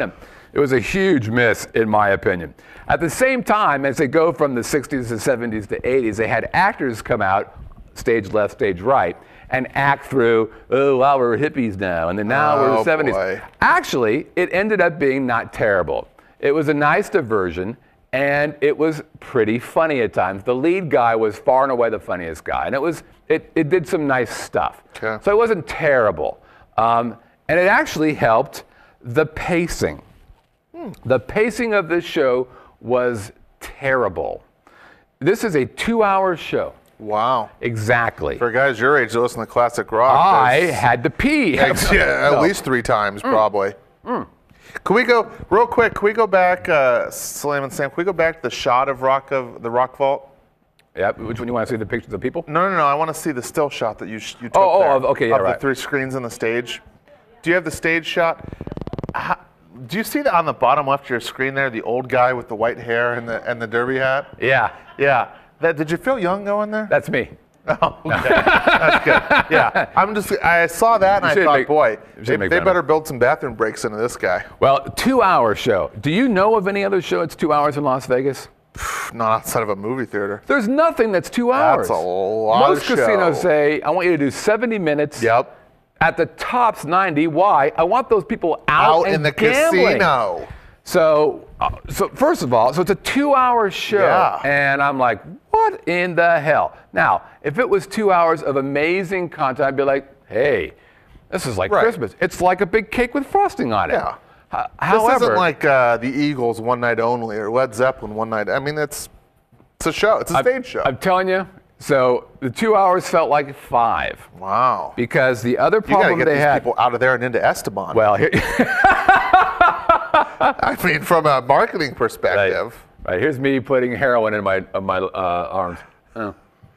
It was a huge miss, in my opinion. At the same time, as they go from the 60s to 70s to 80s, they had actors come out, stage left, stage right, and act through, oh, wow, we're hippies now, and then now we're Oh, the 70s. boy. Actually, it ended up being not terrible. It was a nice diversion, and it was pretty funny at times. The lead guy was far and away the funniest guy, and it did some nice stuff. Okay. So it wasn't terrible. And it actually helped the pacing. The pacing of this show was terrible. This is a 2-hour show. Wow. Exactly. For guys your age that listen to classic rock, I there's- had to pee. yeah, at No. least 3 times probably. Can we go real quick? Can we go back, Slam and Sam? Can we go back to the shot of the Rock Vault? Yep. Which one you want to see the pictures of people? No. I want to see the still shot that you took Oh, there, okay, yeah, of right. the 3 screens on the stage. Do you have the stage shot? Do you see that on the bottom left of your screen there, the old guy with the white hair and the derby hat? Yeah. Yeah. Did you feel young going there? That's me. Oh, okay. That's good. Yeah. I saw that and I shouldn't thought, make- boy, you they shouldn't make fun of better me. build some bathroom breaks into this guy. Well, 2-hour show. Do you know of any other show that's 2 hours in Las Vegas? Not outside of a movie theater. There's nothing that's 2 hours. That's a lot Most of show. casinos say, I want you to do 70 minutes. Yep. At the tops, 90. Why? I want those people out and in the gambling. casino. So first of all, so it's a 2-hour show. Yeah. And I'm like, what in the hell? Now, if it was 2 hours of amazing content, I'd be like, hey, this is like Right. Christmas. It's like a big cake with frosting on it. Yeah. However, This isn't like the Eagles one night only or Led Zeppelin one night. I mean, it's a show. It's a stage show. I'm telling you, so the 2 hours felt like 5 Wow. because the other You got to problem get they these had. people out of there and into Esteban. Well, here, I mean, from a marketing perspective. right, here's me putting heroin in my arms. Oh.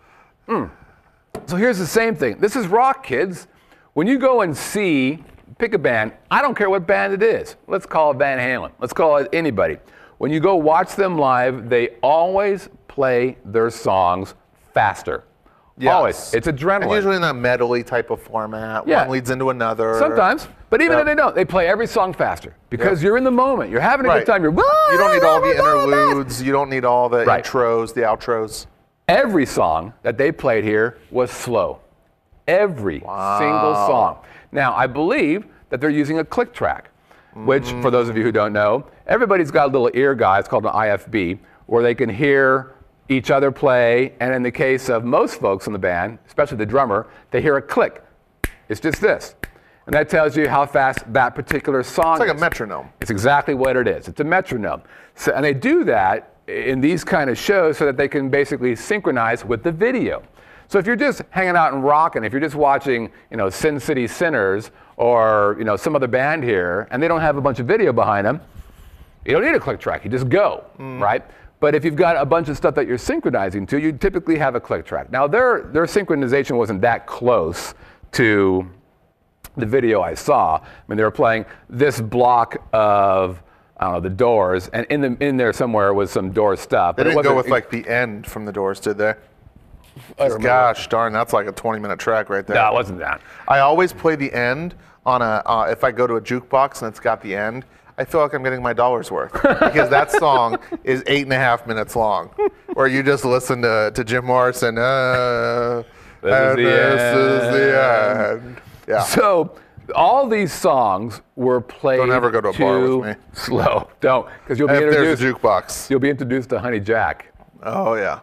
So here's the same thing. This is rock, kids. When you go and pick a band, I don't care what band it is. Let's call it Van Halen. Let's call it anybody. When you go watch them live, they always play their songs faster. Yes. Always. It's adrenaline. And usually in that medley type of format. Yeah. One leads into another. Sometimes. But even Yep. if they don't, they play every song faster because Yep. you're in the moment. You're having a Right. good time. You don't need all the interludes. You don't need all the Right. intros, the outros. Every song that they played here was slow. Every single song. Now, I believe that they're using a click track, which, for those of you who don't know, everybody's got a little ear guy. It's called an IFB, where they can hear each other play. And in the case of most folks in the band, especially the drummer, they hear a click. It's just this. And that tells you how fast that particular song It's like a is. metronome. It's exactly what it is. It's a metronome. So, and they do that in these kind of shows so that they can basically synchronize with the video. So if you're just hanging out and rocking, if you're just watching, Sin City Sinners or, some other band here, and they don't have a bunch of video behind them, you don't need a click track. You just go, right? But if you've got a bunch of stuff that you're synchronizing to, you typically have a click track. Now, their synchronization wasn't that close to the video I saw. I mean, they were playing this block of, I don't know, the Doors, and in there somewhere was some Doors stuff. They but it didn't go wasn't- with like the end from the Doors, did they? I don't remember. Gosh darn, that's like a 20-minute track right there. No, it wasn't that. I always play the end on if I go to a jukebox and it's got the end, I feel like I'm getting my dollar's worth because that song is 8.5 minutes long, where you just listen to Jim Morrison. This is and the this is the end. Yeah. So all these songs were played Don't ever go to a bar with too me. slow. Don't, because you'll be If there's introduced. a jukebox. You'll be introduced to Honey Jack. Oh yeah.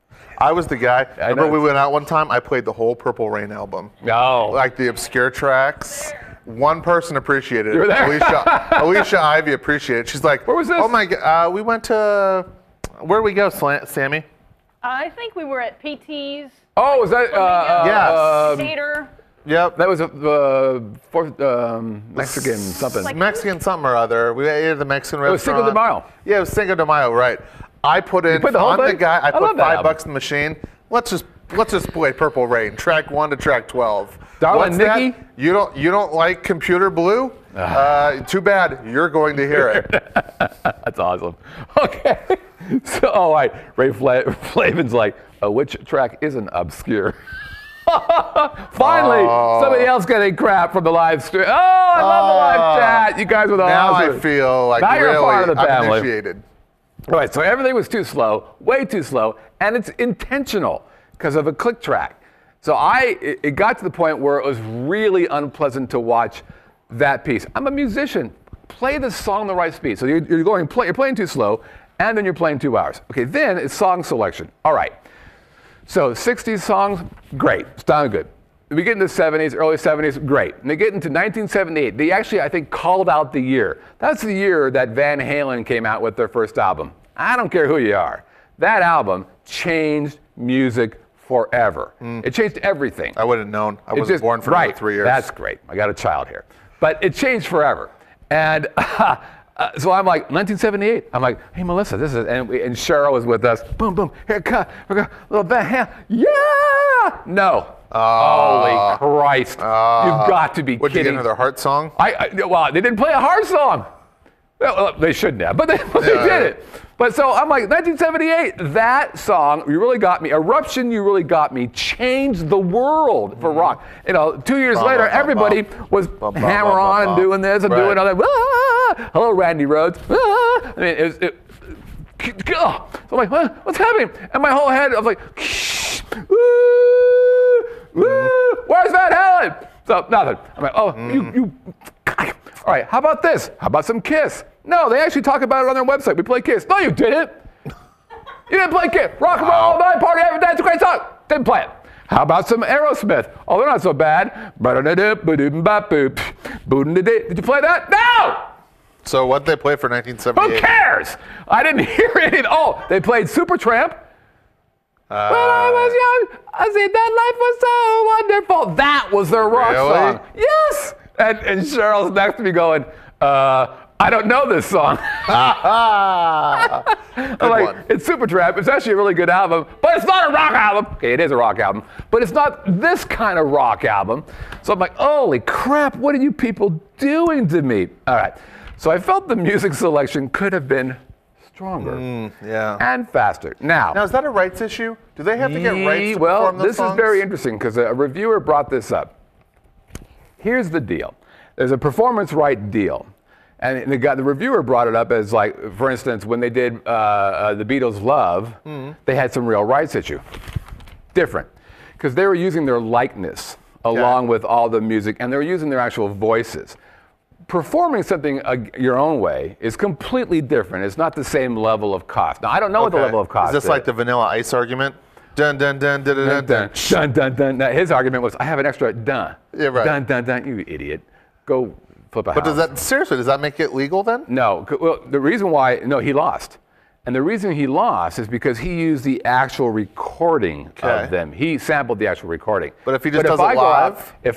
I was the guy. Remember know. we went out one time. I played the whole Purple Rain album. No. Like the obscure tracks. One person appreciated it. You were there? Alicia Ivy appreciated it. She's like, Where was this? Oh my God, we went to, where'd we go, Sammy? I think we were at PT's Oh, was that? Yes. theater. Yep. That was a Mexican something. Like- Mexican something or other. We ate at the Mexican It was restaurant. Cinco de Mayo. Yeah, it was Cinco de Mayo, right. I put in, put the whole on the thing? guy, I I put love that $5 album. in the machine. Let's just play Purple Rain, track 1 to track 12. Darling What's that? Nikki? You don't like Computer Blue? Too bad. You're going to hear it. That's awesome. Okay. So, all right. Ray Flavin's like, which track isn't obscure? Finally, somebody else getting crap from the live stream. Oh, I love the live chat. You guys were the Now awesome. I feel like Now you're a really part of the I'm family. initiated. All right, so everything was too slow, way too slow, and it's intentional because of a click track. So it got to the point where it was really unpleasant to watch that piece. I'm a musician. Play the song the right speed. So you're playing too slow, and then you're playing 2 hours. Okay, then it's song selection. All right. So 60s songs, great. It's done good. We get into the 70s, early 70s, great. And they get into 1978. They actually, I think, called out the year. That's the year that Van Halen came out with their first album. I don't care who you are. That album changed music forever. It changed everything. I wouldn't have known. I wasn't born for another 3 years. That's great. I got a child here. But it changed forever. And so I'm like, 1978. I'm like, hey, Melissa, this is, and Cheryl was with us. Boom, boom, here it comes. Little Van Halen. Yeah! No. Holy Christ. You've got to be What'd you kidding. get, another heart song? Well, they didn't play a hard song. Well, they shouldn't have, but they did it. But so I'm like, 1978, that song, you really got me. Eruption, you really got me. Changed the world for rock. 2 years later, everybody was hammer on and doing this and doing other. Hello, Randy Rhoads. I mean, so I'm like, what's happening? And my whole head, I was like, where's Van Halen? So nothing. I'm like, you. All right, how about this? How about some Kiss? No, they actually talk about it on their website. We play Kiss. No, you didn't. You didn't play Kiss. Rock and roll all night, party every day. It's a great song. Didn't play it. How about some Aerosmith? Oh, they're not so bad. Did you play that? No! So what did they play for 1978? Who cares? I didn't hear it. Oh, they played Supertramp. When I was young, I said that life was so wonderful. That was their rock song. Yes! And Cheryl's next to me going, I don't know this song. I'm like, one. it's Supertramp. It's actually a really good album, but it's not a rock album. Okay, it is a rock album, but it's not this kind of rock album. So I'm like, holy crap, what are you people doing to me? All right. So I felt the music selection could have been stronger Yeah. and faster. Now, Now, is that a rights issue? Do they have to get rights to well, perform those this songs? is very interesting because a reviewer brought this up. Here's the deal. There's a performance right deal. And the reviewer brought it up as like, for instance, when they did the Beatles' Love, they had some real rights issue. Different. Because they were using their likeness along with all the music, and they were using their actual voices. Performing something your own way is completely different. It's not the same level of cost. Now, I don't know what the level of cost is. Is this like the Vanilla Ice argument? Dun, dun, dun, dun, dun, dun, dun. Dun, dun, dun. Now, his argument was, I have an extra dun. Yeah, right. Dun, dun, dun. You idiot. Go flip a house. But does that make it legal then? No. Well, the reason why, he lost. And the reason he lost is because he used the actual recording of them. He sampled the actual recording. But if he just does it live? If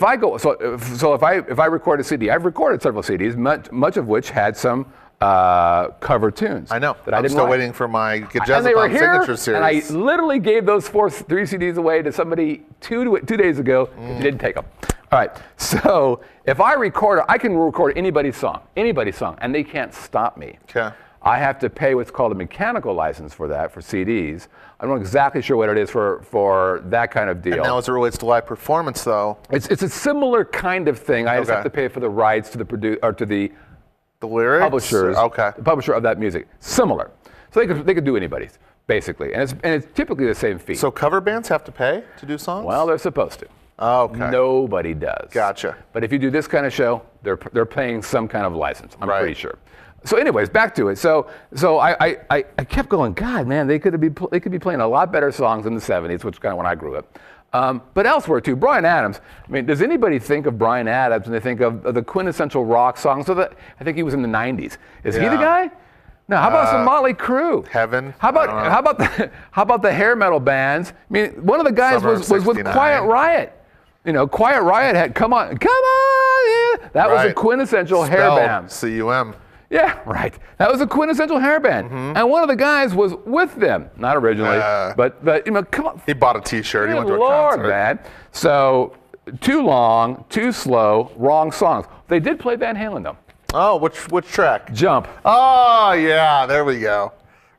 I record a CD, I've recorded several CDs, much of which had some cover tunes. I know. That I I'm didn't still write. waiting for my And they were Jazzapop here, signature series. and I literally gave those three CDs away to somebody 2 days ago. He didn't take them. All right. So if I can record anybody's song, and they can't stop me. Okay. I have to pay what's called a mechanical license for that, for CDs. I'm not exactly sure what it is for that kind of deal. And now as it relates to live performance, though, It's a similar kind of thing. I just have to pay for the rights to the the lyrics? publishers, Okay. the publisher of that music. Similar. So they could do anybody's, basically. And it's typically the same fee. So cover bands have to pay to do songs? Well, they're supposed to. Oh, okay. Nobody does. Gotcha. But if you do this kind of show, they're paying some kind of license. I'm Right. pretty sure. So, anyways, back to it. So I kept going. God, man, they could be playing a lot better songs in the '70s, which is kind of when I grew up. But elsewhere too, Bryan Adams. I mean, does anybody think of Bryan Adams when they think of the quintessential rock songs? I think he was in the '90s. Is he the guy? No. How about some Motley Crue? Heaven. How about the hair metal bands? I mean, one of the guys Summer of was with 69. Quiet Riot. Quiet Riot had Come On, yeah. That was a Right. quintessential hair band. C-U-M. Yeah, right. That was a quintessential hair band. And one of the guys was with them. Not originally, but come on. He bought a T-shirt. He Good went to a Lord, concert. man. So, too long, too slow, wrong songs. They did play Van Halen, though. Oh, which track? Jump. Oh, yeah. There we go.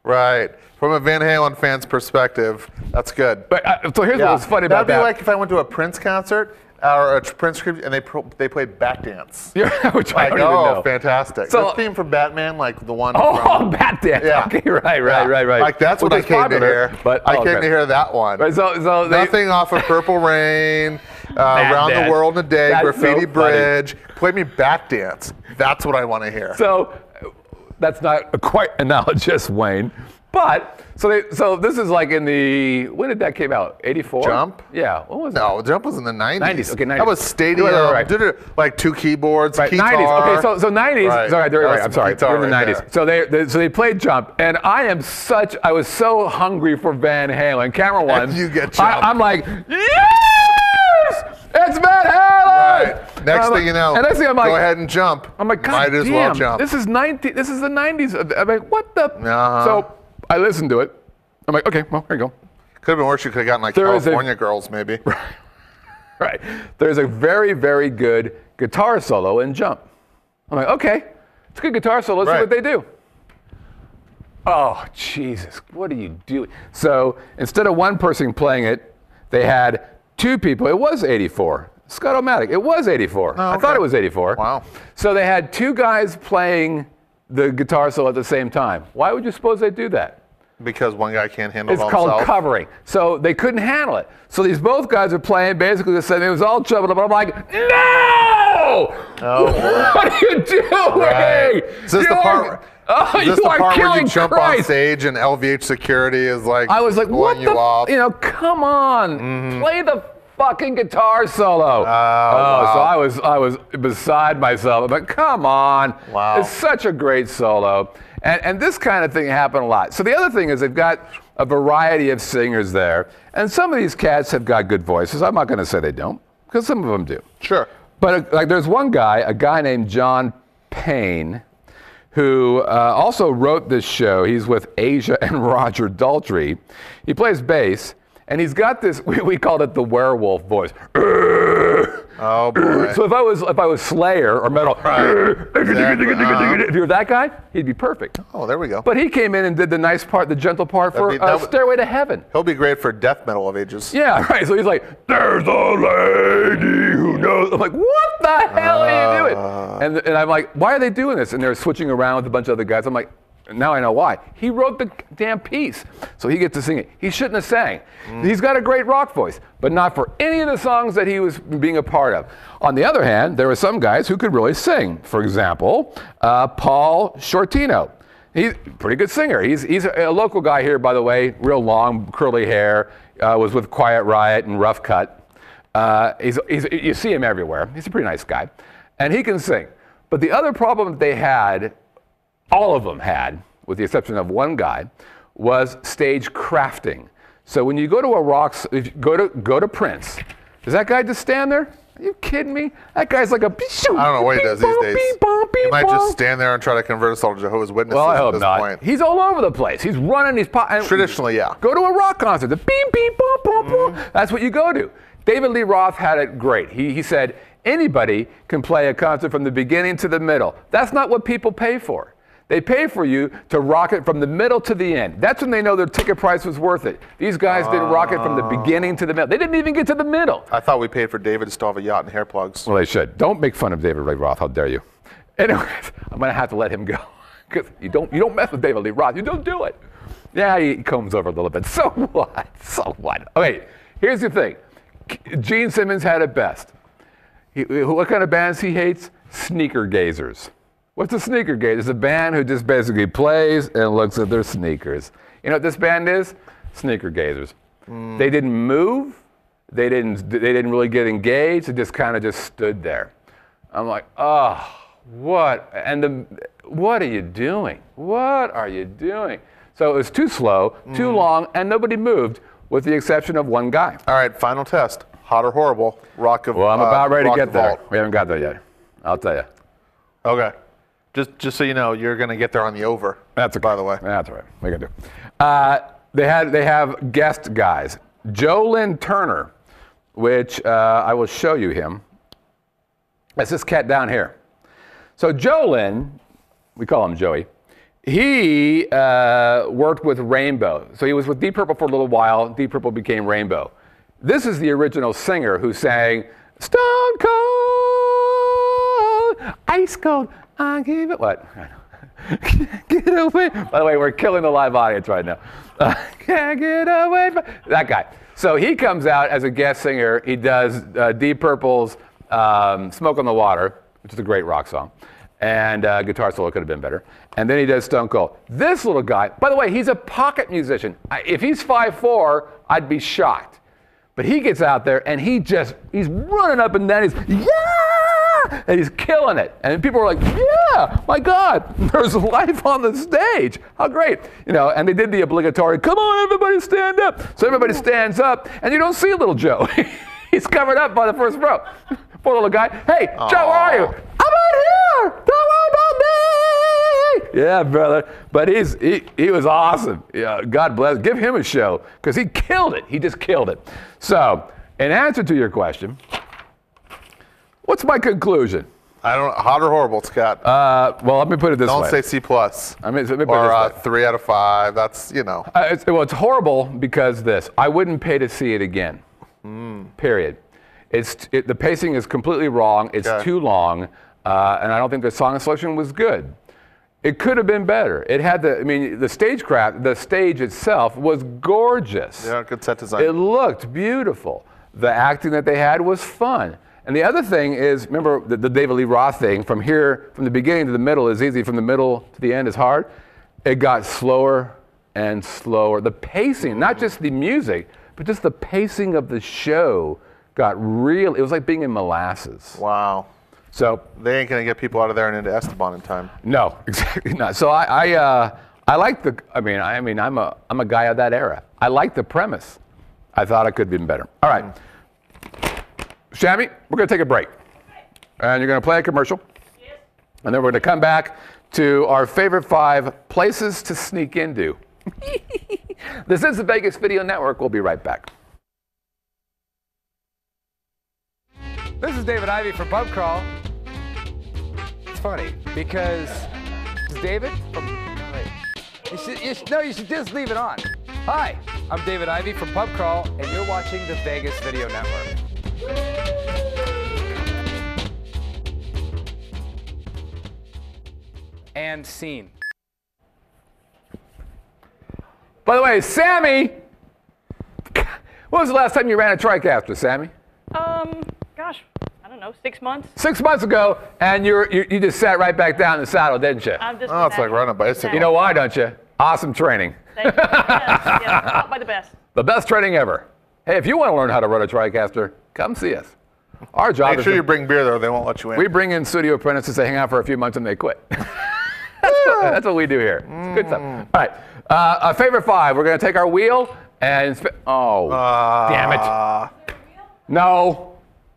Right. From a Van Halen fan's perspective, that's good. But so here's what's funny about That'd that. be like if I went to a Prince concert or a Prince tribute and they played back dance. Yeah, which I Like, don't even know. fantastic. So- the theme from Batman, like the one Oh, from... Bat Dance. Yeah. Okay, right. Yeah. Like, that's what I Which is came popular, to hear. But I oh, came okay. to hear that one. Right, so they, Nothing off of Purple Rain, Around Dance. the World in a Day, That's Graffiti so funny. Bridge. Play me Bat Dance. That's what I want to hear. So that's not quite analogous, Wayne. But so this is like in the when did that came out? 84. Jump? Yeah. What was No, Jump was in the 90s. 90s, okay, 90s. That was Stadium. Right. Did it like 2 keyboards, Right, guitar. 90s. Okay, so 90s. Right. Sorry, they're That right. was I'm sorry. guitar We're in the right 90s. there. So they played Jump, and I was so hungry for Van Halen. Camera one. And you get Jump. I'm like, yes, it's Van Halen. Right. Next thing you know, and next thing I'm like, go ahead and jump. I'm like, God might as damn, well jump. This is the 90s. I'm like, what the? Uh-huh. So I listened to it. I'm like, okay, well, here you go. Could have been worse. You could have gotten like There is California Girls, maybe. Right. There's a very, very good guitar solo in Jump. I'm like, okay, it's a good guitar solo. Let's see what they do. Oh, Jesus, what are you doing? So instead of one person playing it, they had 2 people. It was 84. Scott-O-Matic. It was 84. Oh, I thought it was 84. Wow. So they had 2 guys playing the guitar solo at the same time. Why would you suppose they do that? Because one guy can't handle It's it called himself. covering. So they couldn't handle it. So these both guys are playing basically the same. It was all trouble, but I'm like, no! Oh, What are you doing? Right. Is this You the are- part? Oh, Is this you the are part where killing you jump Christ. on stage and LVH security is like I was like, what blowing you the? off? You know, come on, play the fucking guitar solo. wow. So I was beside myself. But come on, Wow. it's such a great solo, and this kind of thing happened a lot. So the other thing is they've got a variety of singers there, and some of these cats have got good voices. I'm not going to say they don't, because some of them do. Sure. But like, there's one guy, a guy named John Payne, who also wrote this show. He's with Asia and Roger Daltrey. He plays bass, and he's got this. We called it the werewolf voice. Oh boy. So if I was Slayer or Metal, if you're that guy, he'd be perfect. Oh, there we go. But he came in and did the nice part, the gentle part for that would- Stairway to Heaven. He'll be great for death metal of ages. Yeah, right. So he's like, there's a lady who knows. I'm like, what the hell are you doing? And I'm like, why are they doing this? And they're switching around with a bunch of other guys. I'm like, now I know why. He wrote the damn piece, so he gets to sing it. He shouldn't have sang. He's got a great rock voice, but not for any of the songs that he was being a part of. On the other hand, there were some guys who could really sing. For example, Paul Shortino. He's a pretty good singer. He's a local guy here, by the way, real long, curly hair, was with Quiet Riot and Rough Cut. You see him everywhere. He's a pretty nice guy. And he can sing. But the other problem that they had, all of them had, with the exception of one guy, was stage crafting. So when you go to if you go to Prince, does that guy just stand there? Are you kidding me? That guy's like a. I don't know what he does these days. He might just stand there and try to convert us all to Jehovah's Witnesses Well, I at hope this not. point. He's all over the place. He's running. Traditionally, yeah. Go to a rock concert. The beep, beep, boom, boom, boom. That's what you go to. David Lee Roth had it great. He said, anybody can play a concert from the beginning to the middle. That's not what people pay for. They pay for you to rock it from the middle to the end. That's when they know their ticket price was worth it. These guys didn't rock it from the beginning to the middle. They didn't even get to the middle. I thought we paid for David to still have a yacht and hair plugs. Well, they should. Don't make fun of David Lee Roth. How dare you? Anyways, I'm going to have to let him go. Because you don't mess with David Lee Roth. You don't do it. Yeah, he combs over a little bit. So what? So what? Okay, here's the thing. Gene Simmons had it best. What kind of bands he hates? Sneaker gazers. What's a sneaker gazer? It's a band who just basically plays and looks at their sneakers. You know what this band is? Sneaker gazers. They didn't move. They didn't really get engaged. They just kind of just stood there. I'm like, oh, what? And what are you doing? What are you doing? So it was too slow, too long, and nobody moved, with the exception of one guy. All right, final test. Hot or horrible? Rock of Well, I'm about ready to Rock get of there. Vault. We haven't got there yet. I'll tell you. Okay. Just so you know, you're going to get there on the over. That's okay. By the way. That's all right. What are you gonna do? They have guest guys. Joe Lynn Turner, which I will show you him. That's this cat down here. So Joe Lynn, we call him Joey. he worked with Rainbow. So he was with Deep Purple for a little while. Deep Purple became Rainbow. This is the original singer who sang Stone Cold, Ice Cold, I give it. What? Get away. By the way, we're killing the live audience right now. Can't get away from that guy. So he comes out as a guest singer. He does Deep Purple's Smoke on the Water, which is a great rock song. And guitar solo could have been better. And then he does Stone Cold. This little guy, by the way, he's a pocket musician. If he's 5'4", I'd be shocked. But he gets out there and he's running up and down. He's, yeah! And he's killing it. And people are like, yeah, my God, there's life on the stage. How great. You know, and they did the obligatory, come on, everybody stand up. So everybody stands up and you don't see little Joe. He's covered up by the first row. Poor little guy. Hey, Joe, where are you? I'm out here. Don't worry about me. Yeah, brother. But he was awesome. Yeah, God bless. Give him a show because he killed it. He just killed it. So, in answer to your question, what's my conclusion? I don't know. Hot or horrible, Scott? Well, let me put it this way. Don't say C+. Let me put it this Or way. 3 out of 5. That's, you know. It's horrible because this. I wouldn't pay to see it again. Period. The pacing is completely wrong. It's too long, and I don't think the song selection was good. It could have been better. It had the stagecraft, the stage itself was gorgeous. Yeah, good set design. It looked beautiful. The acting that they had was fun. And the other thing is, remember the David Lee Roth thing, from the beginning to the middle is easy, from the middle to the end is hard. It got slower and slower. The pacing, not just the music, but just the pacing of the show got real. It was like being in molasses. Wow. So they ain't gonna get people out of there and into Esteban in time. No, exactly not. So I like the. I'm a guy of that era. I like the premise. I thought it could have been better. All right, Shammy, we're gonna take a break, and you're gonna play a commercial, and then we're gonna come back to our favorite 5 places to sneak into. This is the Vegas Video Network. We'll be right back. This is David Ivey from Pub Crawl. It's funny because this is David from. You should just leave it on. Hi, I'm David Ivey from Pub Crawl, and you're watching the Vegas Video Network. And scene. By the way, Sammy, when was the last time you ran a TriCaster, Sammy? Gosh, I don't know, 6 months? 6 months ago, and you just sat right back down in the saddle, didn't you? Oh, it's like riding a bicycle. You know why, don't you? Awesome training. Thank you. Yes, taught by the best. The best training ever. Hey, if you want to learn how to run a TriCaster, come see us. Our job Make is sure you bring beer, though. They won't let you in. we bring in studio apprentices, they hang out for a few months, and they quit. That's what we do here. It's good stuff. All right, our favorite 5. We're going to take our wheel and damn it. No.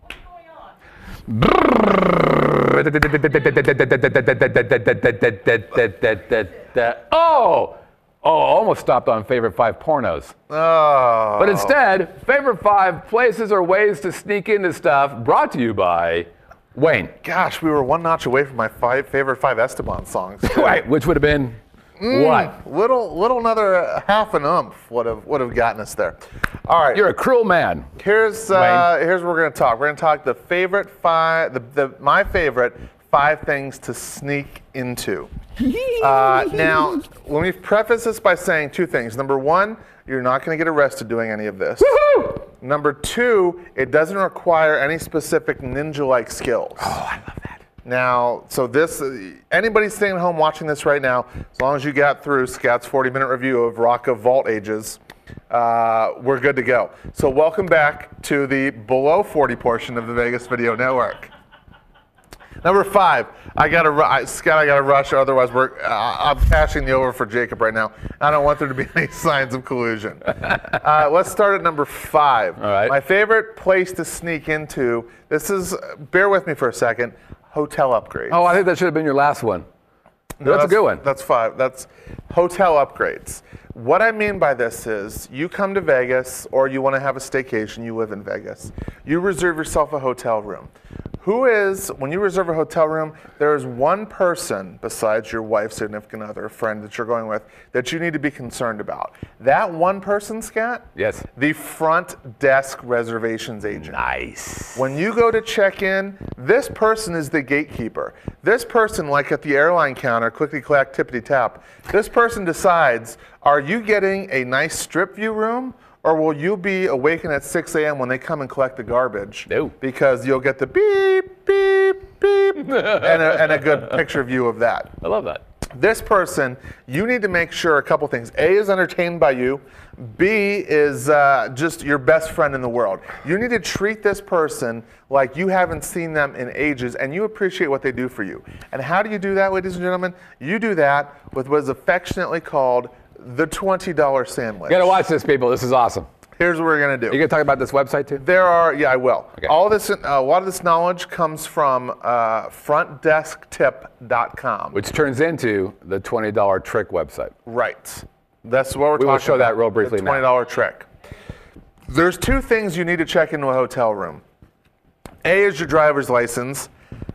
Almost stopped on favorite 5 pornos. Oh. But instead, favorite 5 places or ways to sneak into stuff, brought to you by Wayne. Gosh, we were 1 notch away from my favorite 5 Esteban songs. Right, which would have been what? Little another half an oomph would have gotten us there. All right. You're a cruel man. Here's what we're gonna talk. We're gonna talk the favorite 5, my favorite 5 things to sneak into. Now, let me preface this by saying 2 things. Number 1, you're not gonna get arrested doing any of this. Woohoo! Number 2, it doesn't require any specific ninja-like skills. Oh, I love that. Now, so this, anybody staying at home watching this right now, as long as you got through Scott's 40-minute review of Rock of Vault Ages, we're good to go. So welcome back to the below 40 portion of the Vegas Video Network. Number 5, Scott, I gotta rush, otherwise I'm cashing the over for Jacob right now. I don't want there to be any signs of collusion. Let's start at number 5. All right. My favorite place to sneak into, bear with me for a second, hotel upgrades. Oh, I think that should have been your last one. No, that's a good one. That's 5. That's hotel upgrades. What I mean by this is you come to Vegas or you want to have a staycation, you live in Vegas. You reserve yourself a hotel room. Who is, when you reserve a hotel room, there is one person besides your wife, significant other, friend that you're going with that you need to be concerned about. That one person, Scott? Yes. The front desk reservations agent. Nice. When you go to check in, this person is the gatekeeper. This person, like at the airline counter, clickety clack, tippity tap, this person decides, are you getting a nice strip view room? Or will you be awakened at 6 a.m. when they come and collect the garbage? No. Because you'll get the beep, beep, beep, and a good picture view of that. I love that. This person, you need to make sure a couple things. A, is entertained by you. B, is just your best friend in the world. You need to treat this person like you haven't seen them in ages and you appreciate what they do for you. And how do you do that, ladies and gentlemen? You do that with what is affectionately called the $20 sandwich. You gotta watch this, people. This is awesome. Here's what we're gonna do. You gonna talk about this website too? There are, yeah, I will. Okay. All this, a lot of this knowledge comes from frontdesktip.com. Which turns into the $20 trick website. Right. That's what we're talking about. We will show that real briefly the now. $20 trick. There's two things you need to check into a hotel room. A is your driver's license.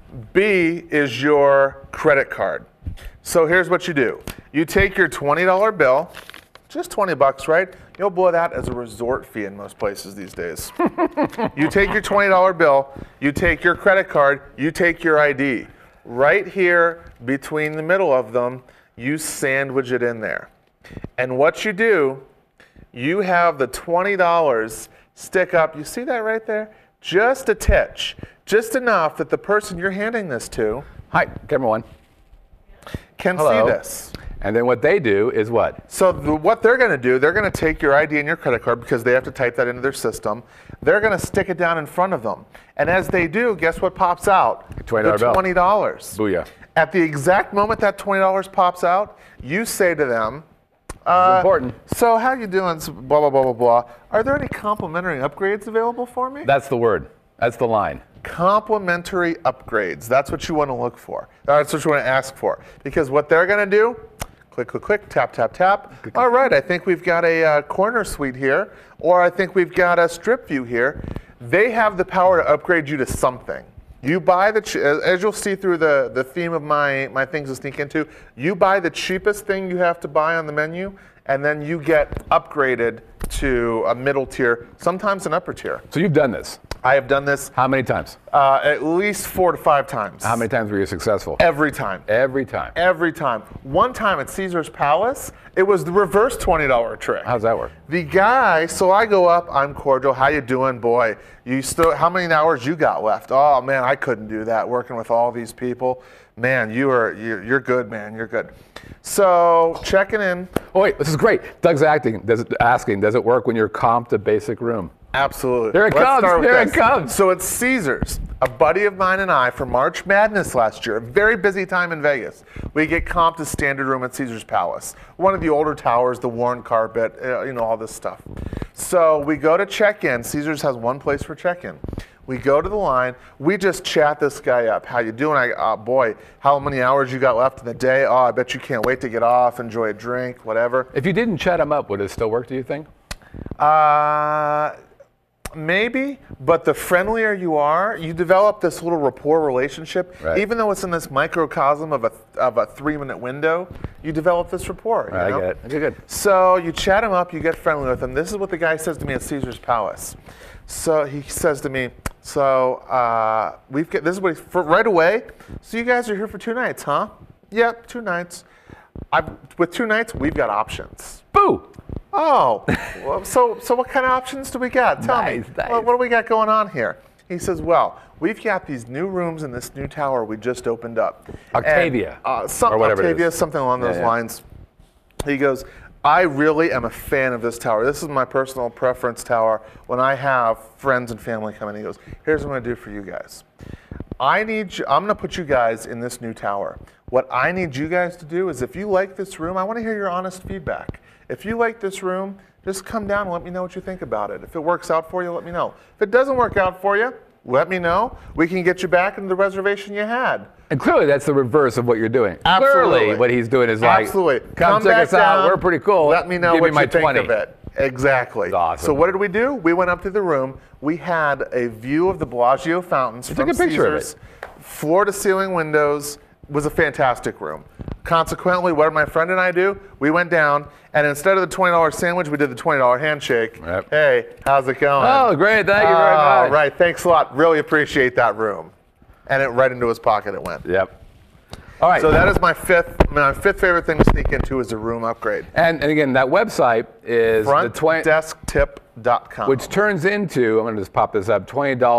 B is your credit card. So here's what you do. You take your $20 bill, just 20 bucks, right? You'll blow that as a resort fee in most places these days. You take your $20 bill, you take your credit card, you take your ID. Right here between the middle of them, you sandwich it in there. And what you do, you have the $20 stick up. You see that right there? Just a titch, just enough that the person you're handing this to Hi, camera one. can Hello. see this. And then what they do is what? So what they're going to do, they're going to take your ID and your credit card because they have to type that into their system. They're going to stick it down in front of them. And as they do, guess what pops out? $20 bill. The $20. Booyah. At the exact moment that $20 pops out, you say to them, important. So how you doing? Blah, blah, blah, blah, blah. Are there any complimentary upgrades available for me? That's the word. That's the line. Complimentary upgrades. That's what you want to look for. That's what you want to ask for. Because what they're going to do, click, click, click, tap, tap, tap. All right, I think we've got a corner suite here, or I think we've got a strip view here. They have the power to upgrade you to something. You buy as you'll see through the theme of my things to sneak into, you buy the cheapest thing you have to buy on the menu, and then you get upgraded to a middle tier, sometimes an upper tier. So you've done this. I have done this How many times? at least 4 to 5 times. How many times were you successful? Every time. Every time. Every time. One time at Caesar's Palace, it was the reverse $20 trick. How's that work? The guy, so I go up, I'm cordial, how you doing, boy? How many hours you got left? Oh man, I couldn't do that working with all these people. Man, you're good, man, you're good. So checking in. Oh wait, this is great. Doug's asking, does it work when you're comped a basic room? Absolutely. There it Let's comes, start with there it this. comes. So it's Caesars. A buddy of mine and I, for March Madness last year, a very busy time in Vegas, we get comped a standard room at Caesars Palace. One of the older towers, the worn carpet, all this stuff. So we go to check in. Caesars has one place for check-in. We go to the line. We just chat this guy up. How you doing? Boy, how many hours you got left in the day? Oh, I bet you can't wait to get off, enjoy a drink, whatever. If you didn't chat him up, would it still work, do you think? Maybe, but the friendlier you are, you develop this little rapport relationship. Right. Even though it's in this microcosm of a 3-minute window, you develop this rapport. You I know? get it. Okay, good. So you chat him up, you get friendly with him. This is what the guy says to me at Caesar's Palace. So he says to me, this is what right away. So you guys are here for 2 nights, huh? Yep, 2 nights. With 2 nights, we've got options. Boo! Oh, well, so what kind of options do we got? Tell me. Nice. What do we got going on here? He says, well, we've got these new rooms in this new tower we just opened up. Octavia, And, or whatever it Octavia, is. something along those Yeah. lines. He goes, I really am a fan of this tower. This is my personal preference tower when I have friends and family come in. He goes, here's what I'm going to do for you guys. I'm going to put you guys in this new tower. What I need you guys to do is if you like this room, I want to hear your honest feedback. If you like this room, just come down and let me know what you think about it. If it works out for you, let me know. If it doesn't work out for you, let me know. We can get you back into the reservation you had. And clearly that's the reverse of what you're doing. Absolutely. Clearly what he's doing is like, Absolutely. come check back us out, down, we're pretty cool. Let me know Give what me my you think 20. of it. Exactly. That's awesome. So what did we do? We went up to the room. We had a view of the Bellagio fountains You from took a picture of Caesars. Floor to ceiling windows. Was a fantastic room. Consequently, what did my friend and I do? We went down, and instead of the $20 sandwich, we did the $20 handshake. Yep. Hey, how's it going? Oh, great. Thank you very much. All right. Thanks a lot. Really appreciate that room. And it right into his pocket it went. Yep. All right. So that is my fifth favorite thing to sneak into is a room upgrade. and again, that website is FrontDeskTip.com. which turns into, I'm going to just pop this up, the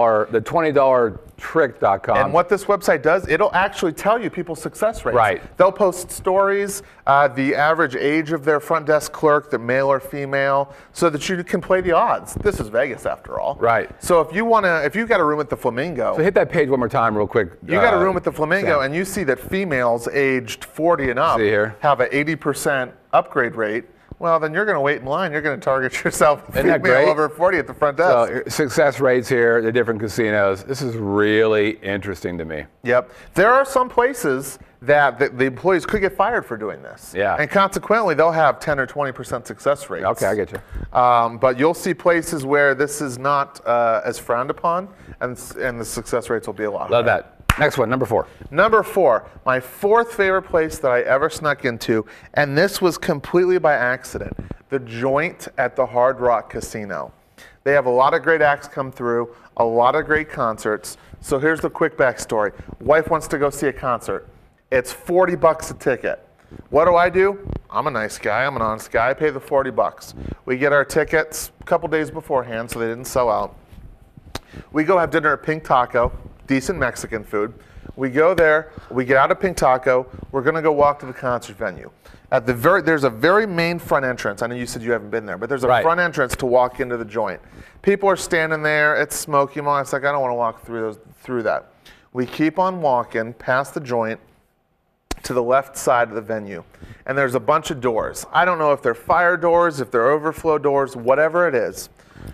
$20trick.com. And what this website does, it'll actually tell you people's success rates. Right. They'll post stories, the average age of their front desk clerk, the male or female, so that you can play the odds. This is Vegas after all. Right. So if you got a room at the Flamingo, So hit that page one more time real quick. you got a room at the Flamingo, Sam. and you see that females aged 40 and up See here. have an 80% upgrade rate. Well, then you're going to wait in line. You're going to target yourself a Isn't that female great? over 40 at the front desk. So success rates here, the different casinos. This is really interesting to me. Yep. There are some places that the employees could get fired for doing this. Yeah. And consequently, they'll have 10 or 20% success rates. Okay, I get you. But you'll see places where this is not as frowned upon, and the success rates will be a lot Love higher. that. Next one, number 4. Number 4, my fourth favorite place that I ever snuck into, and this was completely by accident, the Joint at the Hard Rock Casino. They have a lot of great acts come through, a lot of great concerts. So here's the quick backstory. Wife wants to go see a concert. It's $40 a ticket. What do? I'm a nice guy. I'm an honest guy. I pay the $40. We get our tickets a couple days beforehand so they didn't sell out. We go have dinner at Pink Taco, decent Mexican food. We go there, we get out of Pink Taco, we're gonna go walk to the concert venue. There's a very main front entrance. I know you said you haven't been there, but there's a front entrance to walk into the Joint. People are standing there, it's smoky. It's like, I don't wanna walk through that. We keep on walking past the Joint to the left side of the venue. And there's a bunch of doors. I don't know if they're fire doors, if they're overflow doors, whatever it is.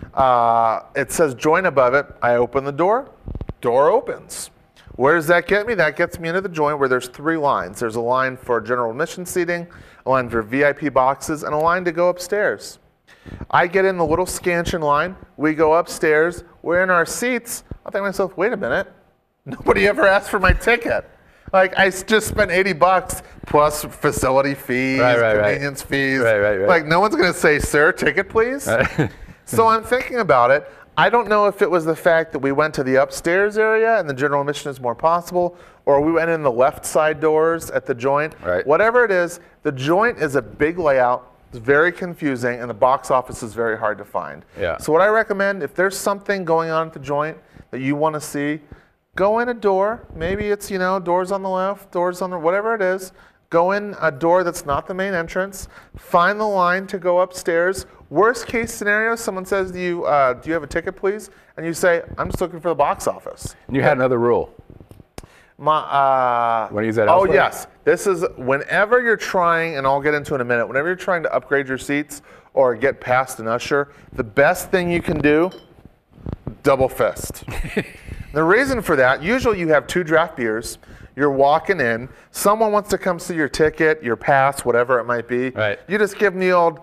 It says Joint above it. I open the door opens. Where does that get me? That gets me into the Joint where there's 3 lines. There's a line for general admission seating, a line for VIP boxes, and a line to go upstairs. I get in the little scansion line. We go upstairs. We're in our seats. I think to myself, wait a minute. Nobody ever asked for my ticket. Like, I just spent $80 plus facility fees, convenience fees. Like, no one's going to say, sir, ticket, please? So I'm thinking about it. I don't know if it was the fact that we went to the upstairs area and the general admission is more possible, or we went in the left side doors at the Joint. Right. Whatever it is, the Joint is a big layout. It's very confusing, and the box office is very hard to find. Yeah. So what I recommend, if there's something going on at the Joint that you want to see, go in a door. Maybe it's, doors on the left, doors on the, whatever it is. Go in a door that's not the main entrance. Find the line to go upstairs. Worst case scenario, someone says to you, do you have a ticket, please? And you say, I'm just looking for the box office. And you had another rule. Want to use that Oh, elsewhere? yes. This is whenever you're trying, and I'll get into it in a minute, whenever you're trying to upgrade your seats or get past an usher, the best thing you can do, double fist. The reason for that, usually you have 2 draft beers. You're walking in. Someone wants to come see your ticket, your pass, whatever it might be. Right. You just give them the old,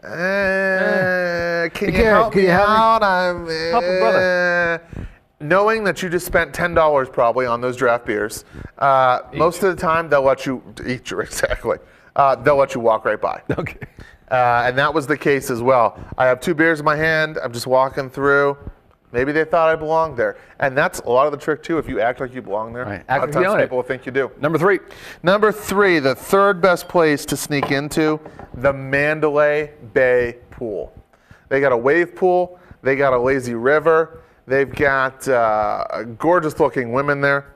can you help me out? Help a brother. Knowing that you just spent $10 probably on those draft beers, most of the time they'll let you eat. Exactly. They'll let you walk right by. Okay. And that was the case as well. I have 2 beers in my hand. I'm just walking through. Maybe they thought I belonged there. And that's a lot of the trick, too. If you act like you belong there, Right. a lot Act of like you times own it. people will think you do. Number 3. Number 3, the third best place to sneak into, the Mandalay Bay Pool. They got a wave pool. They got a lazy river. They've got gorgeous-looking women there.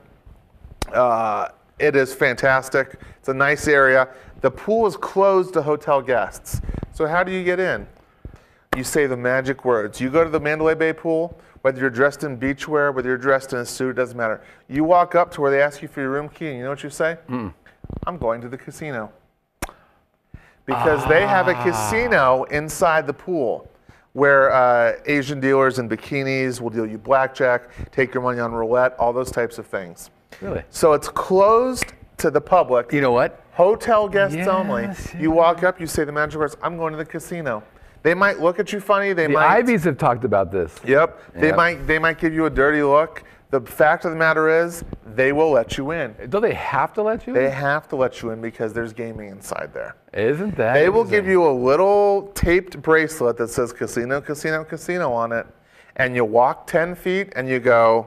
It is fantastic. It's a nice area. The pool is closed to hotel guests. So how do you get in? You say the magic words. You go to the Mandalay Bay Pool, whether you're dressed in beachwear, whether you're dressed in a suit, it doesn't matter. You walk up to where they ask you for your room key, and you know what you say? I'm going to the casino. Because they have a casino inside the pool where Asian dealers in bikinis will deal you blackjack, take your money on roulette, all those types of things. Really? So it's closed to the public. You know what? Hotel guests only. Yes, You walk up, you say the magic words, I'm going to the casino. They might look at you funny. They The might. Ivies have talked about this. Yep. They Yep. might give you a dirty look. The fact of the matter is, they will let you in. Do they have to let you? They have to let you in because there's gaming inside there. Isn't that? They will interesting? give you a little taped bracelet that says casino, casino, casino on it, and you walk 10 feet and you go,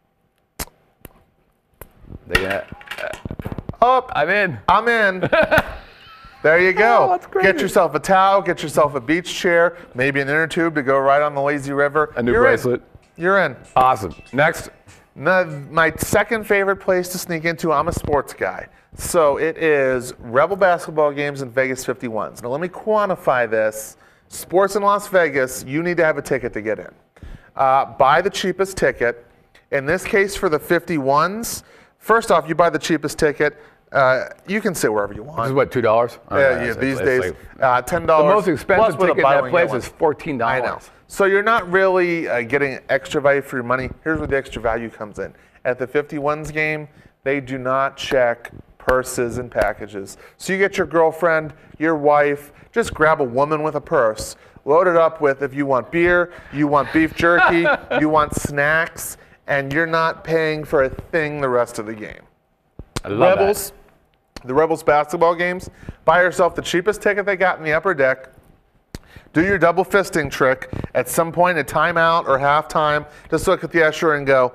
They got, up, I'm in. I'm in. There you go. Oh, that's great. Get yourself a towel, get yourself a beach chair, maybe an inner tube to go right on the lazy river. A new You're bracelet. In. You're in. Awesome. Next. My second favorite place to sneak into, I'm a sports guy. So it is Rebel basketball games in Vegas 51s. Now let me quantify this. Sports in Las Vegas, you need to have a ticket to get in. Buy the cheapest ticket. In this case for the 51s, first off, you buy the cheapest ticket. You can sit wherever you want. This is what, $2? Yeah, these days, $10. The most expensive plus with a ticket in buy that one, place get is one. $14. I know. So you're not really getting extra value for your money. Here's where the extra value comes in. At the 51s game, they do not check purses and packages. So you get your girlfriend, your wife, just grab a woman with a purse, load it up with, if you want beer, you want beef jerky, you want snacks, and you're not paying for a thing the rest of the game. I love Rebels, the Rebels basketball games, buy yourself the cheapest ticket they got in the upper deck. Do your double fisting trick at some point at timeout or halftime. Just look at the usher and go,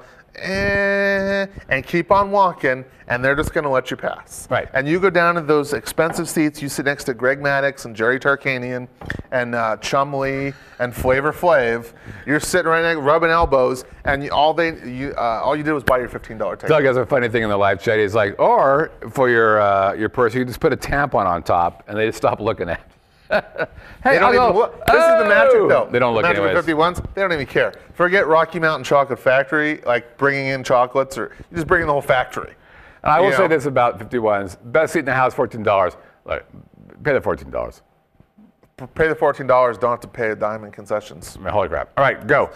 and keep on walking, and they're just going to let you pass. Right. And you go down to those expensive seats. You sit next to Greg Maddux and Jerry Tarkanian and Chum Lee and Flavor Flav. You're sitting right there rubbing elbows, and all you did was buy your $15 ticket. Doug has a funny thing in the live chat. He's like, or for your purse, you just put a tampon on top, and they just stop looking at it. Hey, They don't even look. This is the magic, though. They don't look the magic anyways. of 51s, they don't even care. Forget Rocky Mountain Chocolate Factory, like bringing in chocolates, or you just bring in the whole factory. And I will You say know. this about 51s. Best seat in the house, $14. Like, pay the $14. Pay the $14, don't have to pay a dime in concessions. I mean, holy crap. All right, go.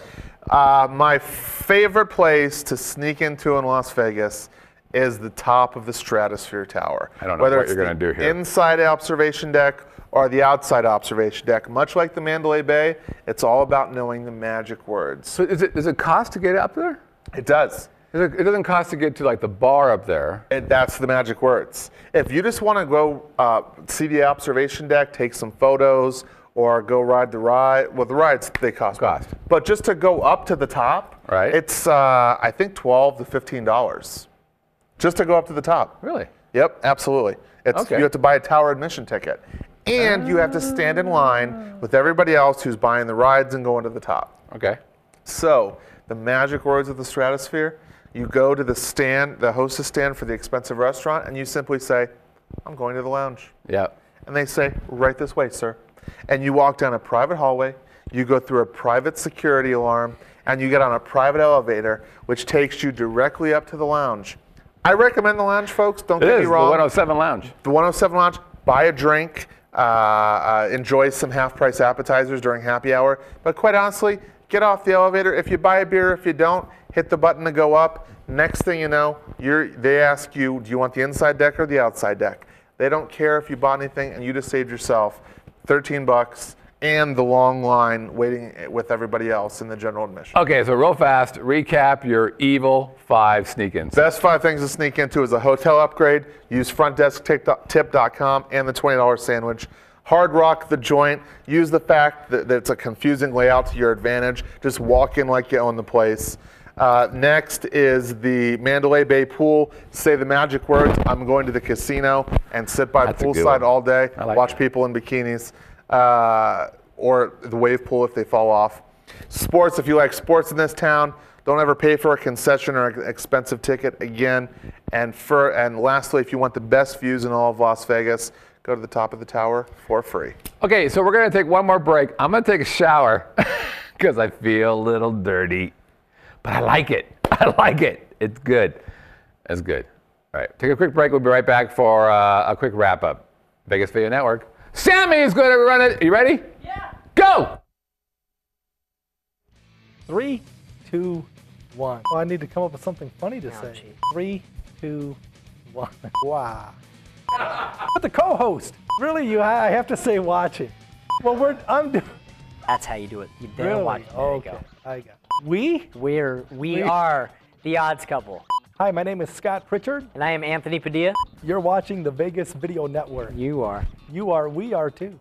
My favorite place to sneak into in Las Vegas is the top of the Stratosphere Tower. I don't know Whether what it's you're gonna the do here. inside observation deck or the outside observation deck. Much like the Mandalay Bay, it's all about knowing the magic words. So does it cost to get up there? It does. It doesn't cost to get to like the bar up there. That's the magic words. If you just want to go see the observation deck, take some photos, or go ride the ride, well, the rides, they cost. But just to go up to the top, Right. it's, I think, $12 to $15. Just to go up to the top. Really? Yep, absolutely. Okay. You have to buy a tower admission ticket. And you have to stand in line with everybody else who's buying the rides and going to the top. Okay. So, the magic words of the Stratosphere, you go to the stand, the hostess stand for the expensive restaurant, and you simply say, I'm going to the lounge. Yeah. And they say, right this way, sir. And you walk down a private hallway, you go through a private security alarm, and you get on a private elevator, which takes you directly up to the lounge. I recommend the lounge, folks. Don't It get is me the wrong. 107 Lounge. The 107 Lounge, buy a drink, enjoy some half-price appetizers during happy hour. But quite honestly, get off the elevator. If you buy a beer, if you don't, hit the button to go up. Next thing you know, they ask you, do you want the inside deck or the outside deck? They don't care if you bought anything, and you just saved yourself $13 and the long line waiting with everybody else in the general admission. Okay, so real fast, recap your evil 5 sneak-ins. Best 5 things to sneak into is a hotel upgrade. Use frontdesktip.com and the $20 sandwich. Hard Rock the joint. Use the fact that it's a confusing layout to your advantage. Just walk in like you own the place. Next is the Mandalay Bay pool. Say the magic words. I'm going to the casino and sit by That's the a good poolside one. all day. I like Watch that. people in bikinis. Or the wave pool if they fall off. Sports, if you like sports in this town, don't ever pay for a concession or an expensive ticket again. And lastly, if you want the best views in all of Las Vegas, go to the top of the tower for free. Okay, so we're going to take one more break. I'm going to take a shower because I feel a little dirty. But I like it. I like it. It's good. It's good. All right, take a quick break. We'll be right back for a quick wrap-up. Vegas Video Network. Sammy is going to run it. Are you ready? Yeah. Go! 3, 2, 1. Oh, I need to come up with something funny to say. 3, 2, 1. Wow. But the co-host. Really, I have to say watching. Well, I'm That's how you do it. You better watch it. There you Okay. go. I got it. We are the Odds Couple. Hi, my name is Scott Pritchard. And I am Anthony Padilla. You're watching the Vegas Video Network. You are. You are, we are too.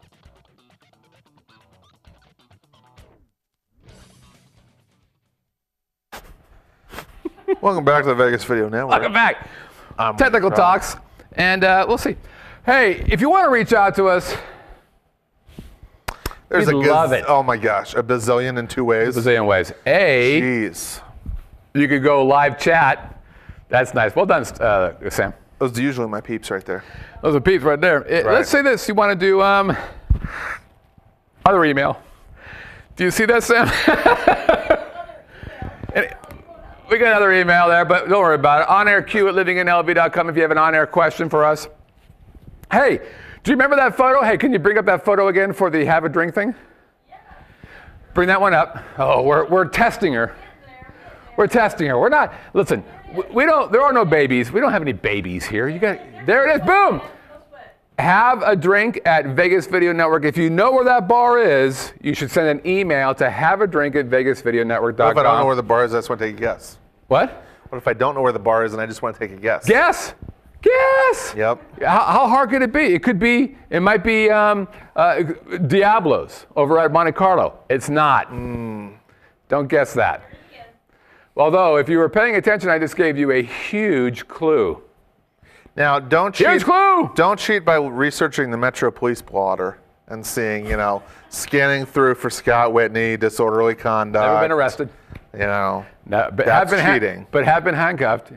Welcome back to the Vegas Video Network. Welcome back. I'm Technical Carl. Talks, and we'll see. Hey, if you want to reach out to us, There's we'd love it. Oh my gosh, a bazillion in 2 ways. Bazillion ways. A, Jeez. you could go live chat. That's nice. Well done, Sam. Those are usually my peeps right there. Those are peeps right there. Right. Let's say this. You want to do other email. Do you see that, Sam? We got another email there, but don't worry about it. onairq@livinginlv.com if you have an on-air question for us. Hey, do you remember that photo? Hey, can you bring up that photo again for the have a drink thing? Yeah. Bring that one up. Oh, we're testing her. We're testing her. We're not. Listen, we don't. There are no babies. We don't have any babies here. You got. There it is. Boom. Have a drink at Vegas Video Network. If you know where that bar is, you should send an email to haveadrink@vegasvideonetwork.com. What if I don't know where the bar is, I just want to take a guess? What? What if I don't know where the bar is and I just want to take a guess? Guess. Guess. Yep. How hard could it be? It might be Diablo's over at Monte Carlo. It's not. Don't guess that. Although, if you were paying attention, I just gave you a huge clue. Now, don't cheat. Huge clue! Don't cheat by researching the Metro Police blotter and seeing, scanning through for Scott Whitney, disorderly conduct. Never been arrested. No, but that's have been cheating. But have been handcuffed.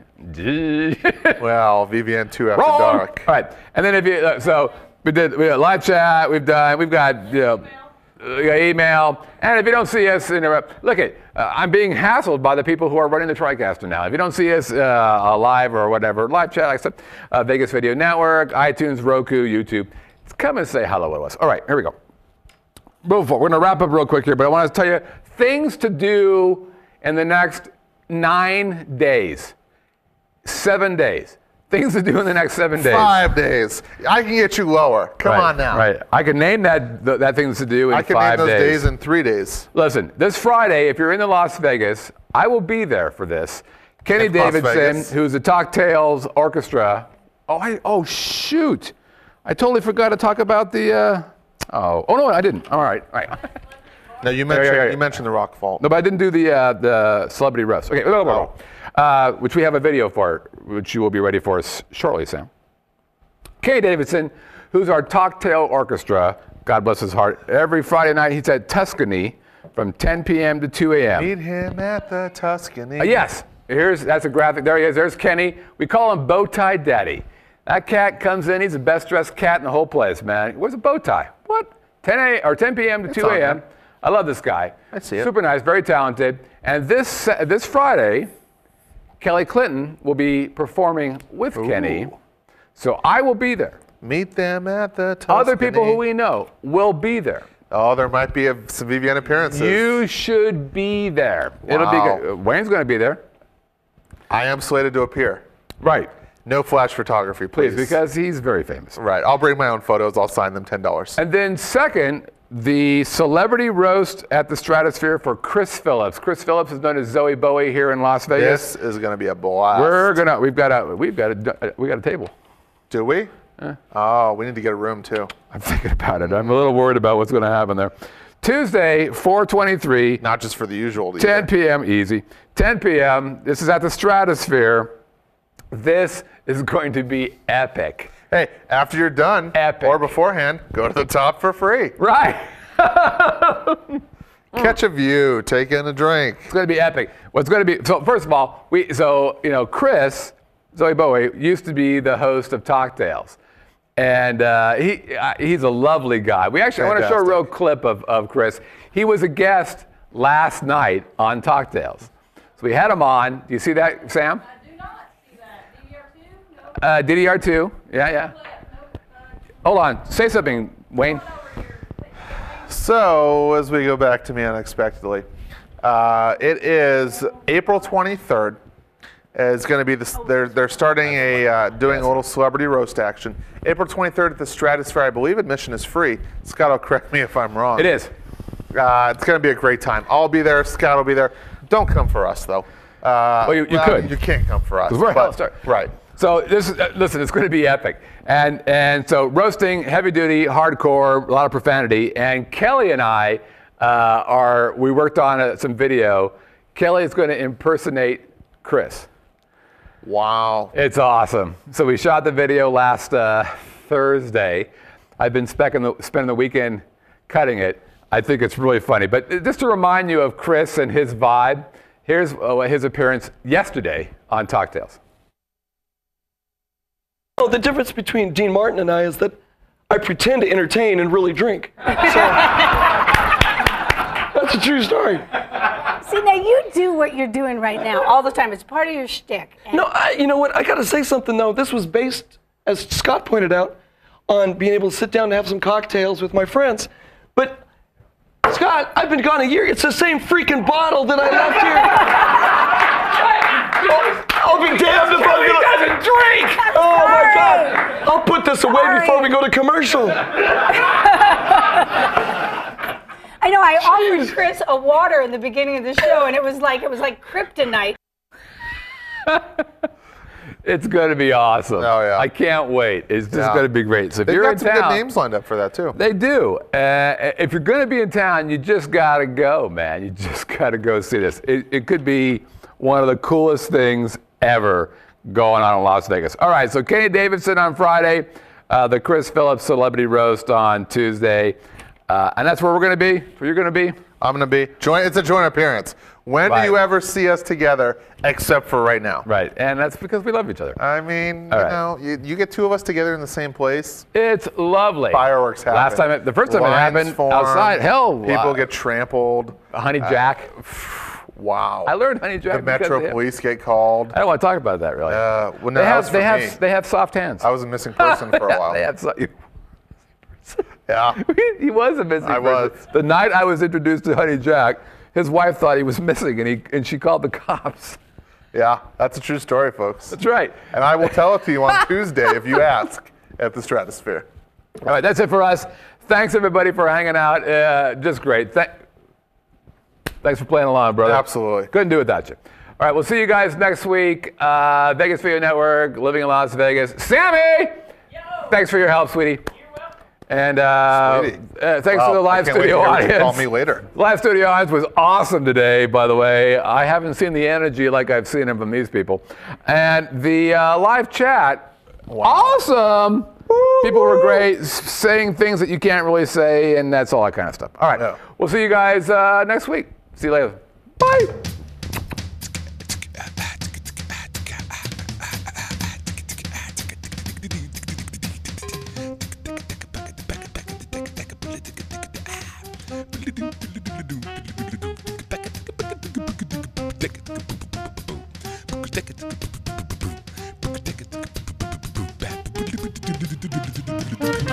Well, VVN 2 after Wrong. dark. All right, and then if you so we got live chat. We've got we got email, and if you don't see us, look at I'm being hassled by the people who are running the TriCaster now. If you don't see us live or whatever, live chat, like I said, Vegas Video Network, iTunes, Roku, YouTube. Come and say hello to us. All right, here we go. We're going to wrap up real quick here, but I want to tell you things to do in the next 9 days, 7 days. Things to do in the next 7 days. 5 days. I can get you lower. Come on now. Right. I can name that things to do in 5 days. I can name those days in 3 days. Listen, this Friday, if you're in the Las Vegas, I will be there for this. Kenny Davidson, who's the Talk Tales Orchestra. Oh, shoot. I totally forgot to talk about the. Oh no, I didn't. All right. No, you mentioned the Rock Vault. No, but I didn't do the celebrity roast. Okay. Which we have a video for, which you will be ready for us shortly, Sam. Kenny Davidson, who's our Talk Tale Orchestra, God bless his heart, every Friday night he's at Tuscany from 10 p.m. to 2 a.m. Meet him at the Tuscany. Yes, that's a graphic. There he is. There's Kenny. We call him Bowtie Daddy. That cat comes in. He's the best dressed cat in the whole place, man. He wears a bow tie. What? 10 p.m. to 2 a.m. I love this guy. I see it. Super nice, very talented. And this Friday, Kelly Clinton will be performing with Kenny. So I will be there. Meet them at the Tuscany. Other people who we know will be there. Oh, there might be some VVN appearances. You should be there. Wow. It'll be good. Wayne's going to be there. I am slated to appear. Right. No flash photography, please. Because he's very famous. Right. I'll bring my own photos. I'll sign them $10. And then second, the celebrity roast at the Stratosphere for Chris Phillips. Chris Phillips is known as Zoe Bowie here in Las Vegas. This is going to be a blast. We've got a table. Do we? Oh, we need to get a room too. I'm thinking about it. I'm a little worried about what's going to happen there. Tuesday, 4/23. Not just for the usual. 10 p.m. Easy. 10 p.m. This is at the Stratosphere. This is going to be epic. Hey, after you're done, or beforehand, go to the top for free. Right. Catch a view, take in a drink. It's going to be epic. What's going to be, so first of all, Chris, Zoe Bowie, used to be the host of Talk Tales. And he's a lovely guy. I want to show a real clip of Chris. He was a guest last night on Talk Tales. So we had him on. Do you see that, Sam? DDR2? Yeah. Hold on. Say something, Wayne. So, as we go back to me unexpectedly, it is April 23rd. It's going to be they're starting doing a little celebrity roast action. April 23rd at the Stratosphere. I believe admission is free. Scott will correct me if I'm wrong. It is. It's going to be a great time. I'll be there. Scott will be there. Don't come for us, though. Well, you could. You can't come for us. 'Cause we're but- Hellstar. Right. So this is, listen, it's going to be epic. And so roasting, heavy duty, hardcore, a lot of profanity. And Kelly and I we worked on some video. Kelly is going to impersonate Chris. Wow. It's awesome. So we shot the video last Thursday. I've been spending the weekend cutting it. I think it's really funny. But just to remind you of Chris and his vibe, here's his appearance yesterday on Talk Tales. Well, the difference between Dean Martin and I is that I pretend to entertain and really drink. So, that's a true story. See, now you do what you're doing right now all the time. It's part of your shtick. No, you know what? I got to say something, though. This was based, as Scott pointed out, on being able to sit down and have some cocktails with my friends. But, Scott, I've been gone a year. It's the same freaking bottle that I left here. I'll be damned if I'm gonna... He doesn't drink! Oh, my God. I'll put this away before we go to commercial. I know, I offered Chris a water in the beginning of the show, and it was like kryptonite. It's going to be awesome. Oh, yeah. I can't wait. It's just going to be great. So if They've you're got in some town, good names lined up for that, too. They do. If you're going to be in town, you just got to go, man. You just got to go see this. It could be one of the coolest things ever going on in Las Vegas. All right, so Kenny Davidson on Friday, the Chris Phillips Celebrity Roast on Tuesday. And that's where we're going to be. Where you're going to be? I'm going to be. It's a joint appearance. When do you ever see us together except for right now? Right, and that's because we love each other. I mean, All you right. know, you get two of us together in the same place. It's lovely. Fireworks happen. The first time it Lines happened form. outside. Hell, People get trampled. Honey Jack. Wow. I learned Honey Jack. The Metro Police get called. I don't want to talk about that really. Well, no, that was for me. They have soft hands. I was a missing person for a while. They have Yeah. He was a missing person. was. The night I was introduced to Honey Jack, his wife thought he was missing, and she called the cops. Yeah, that's a true story, folks. That's right. And I will tell it to you on Tuesday if you ask at the Stratosphere. All right, that's it for us. Thanks, everybody, for hanging out. Just great. Thanks for playing along, brother. Absolutely. Couldn't do it without you. All right, we'll see you guys next week. Vegas Video Network, living in Las Vegas. Sammy! Thanks for your help, sweetie. And thanks to the live studio audience. Call me later. Live studio audience was awesome today, by the way. I haven't seen the energy like I've seen it from these people. And the live chat, awesome. People were great, saying things that you can't really say, and that's all that kind of stuff. All right, we'll see you guys next week. See you later. Bye. Boom.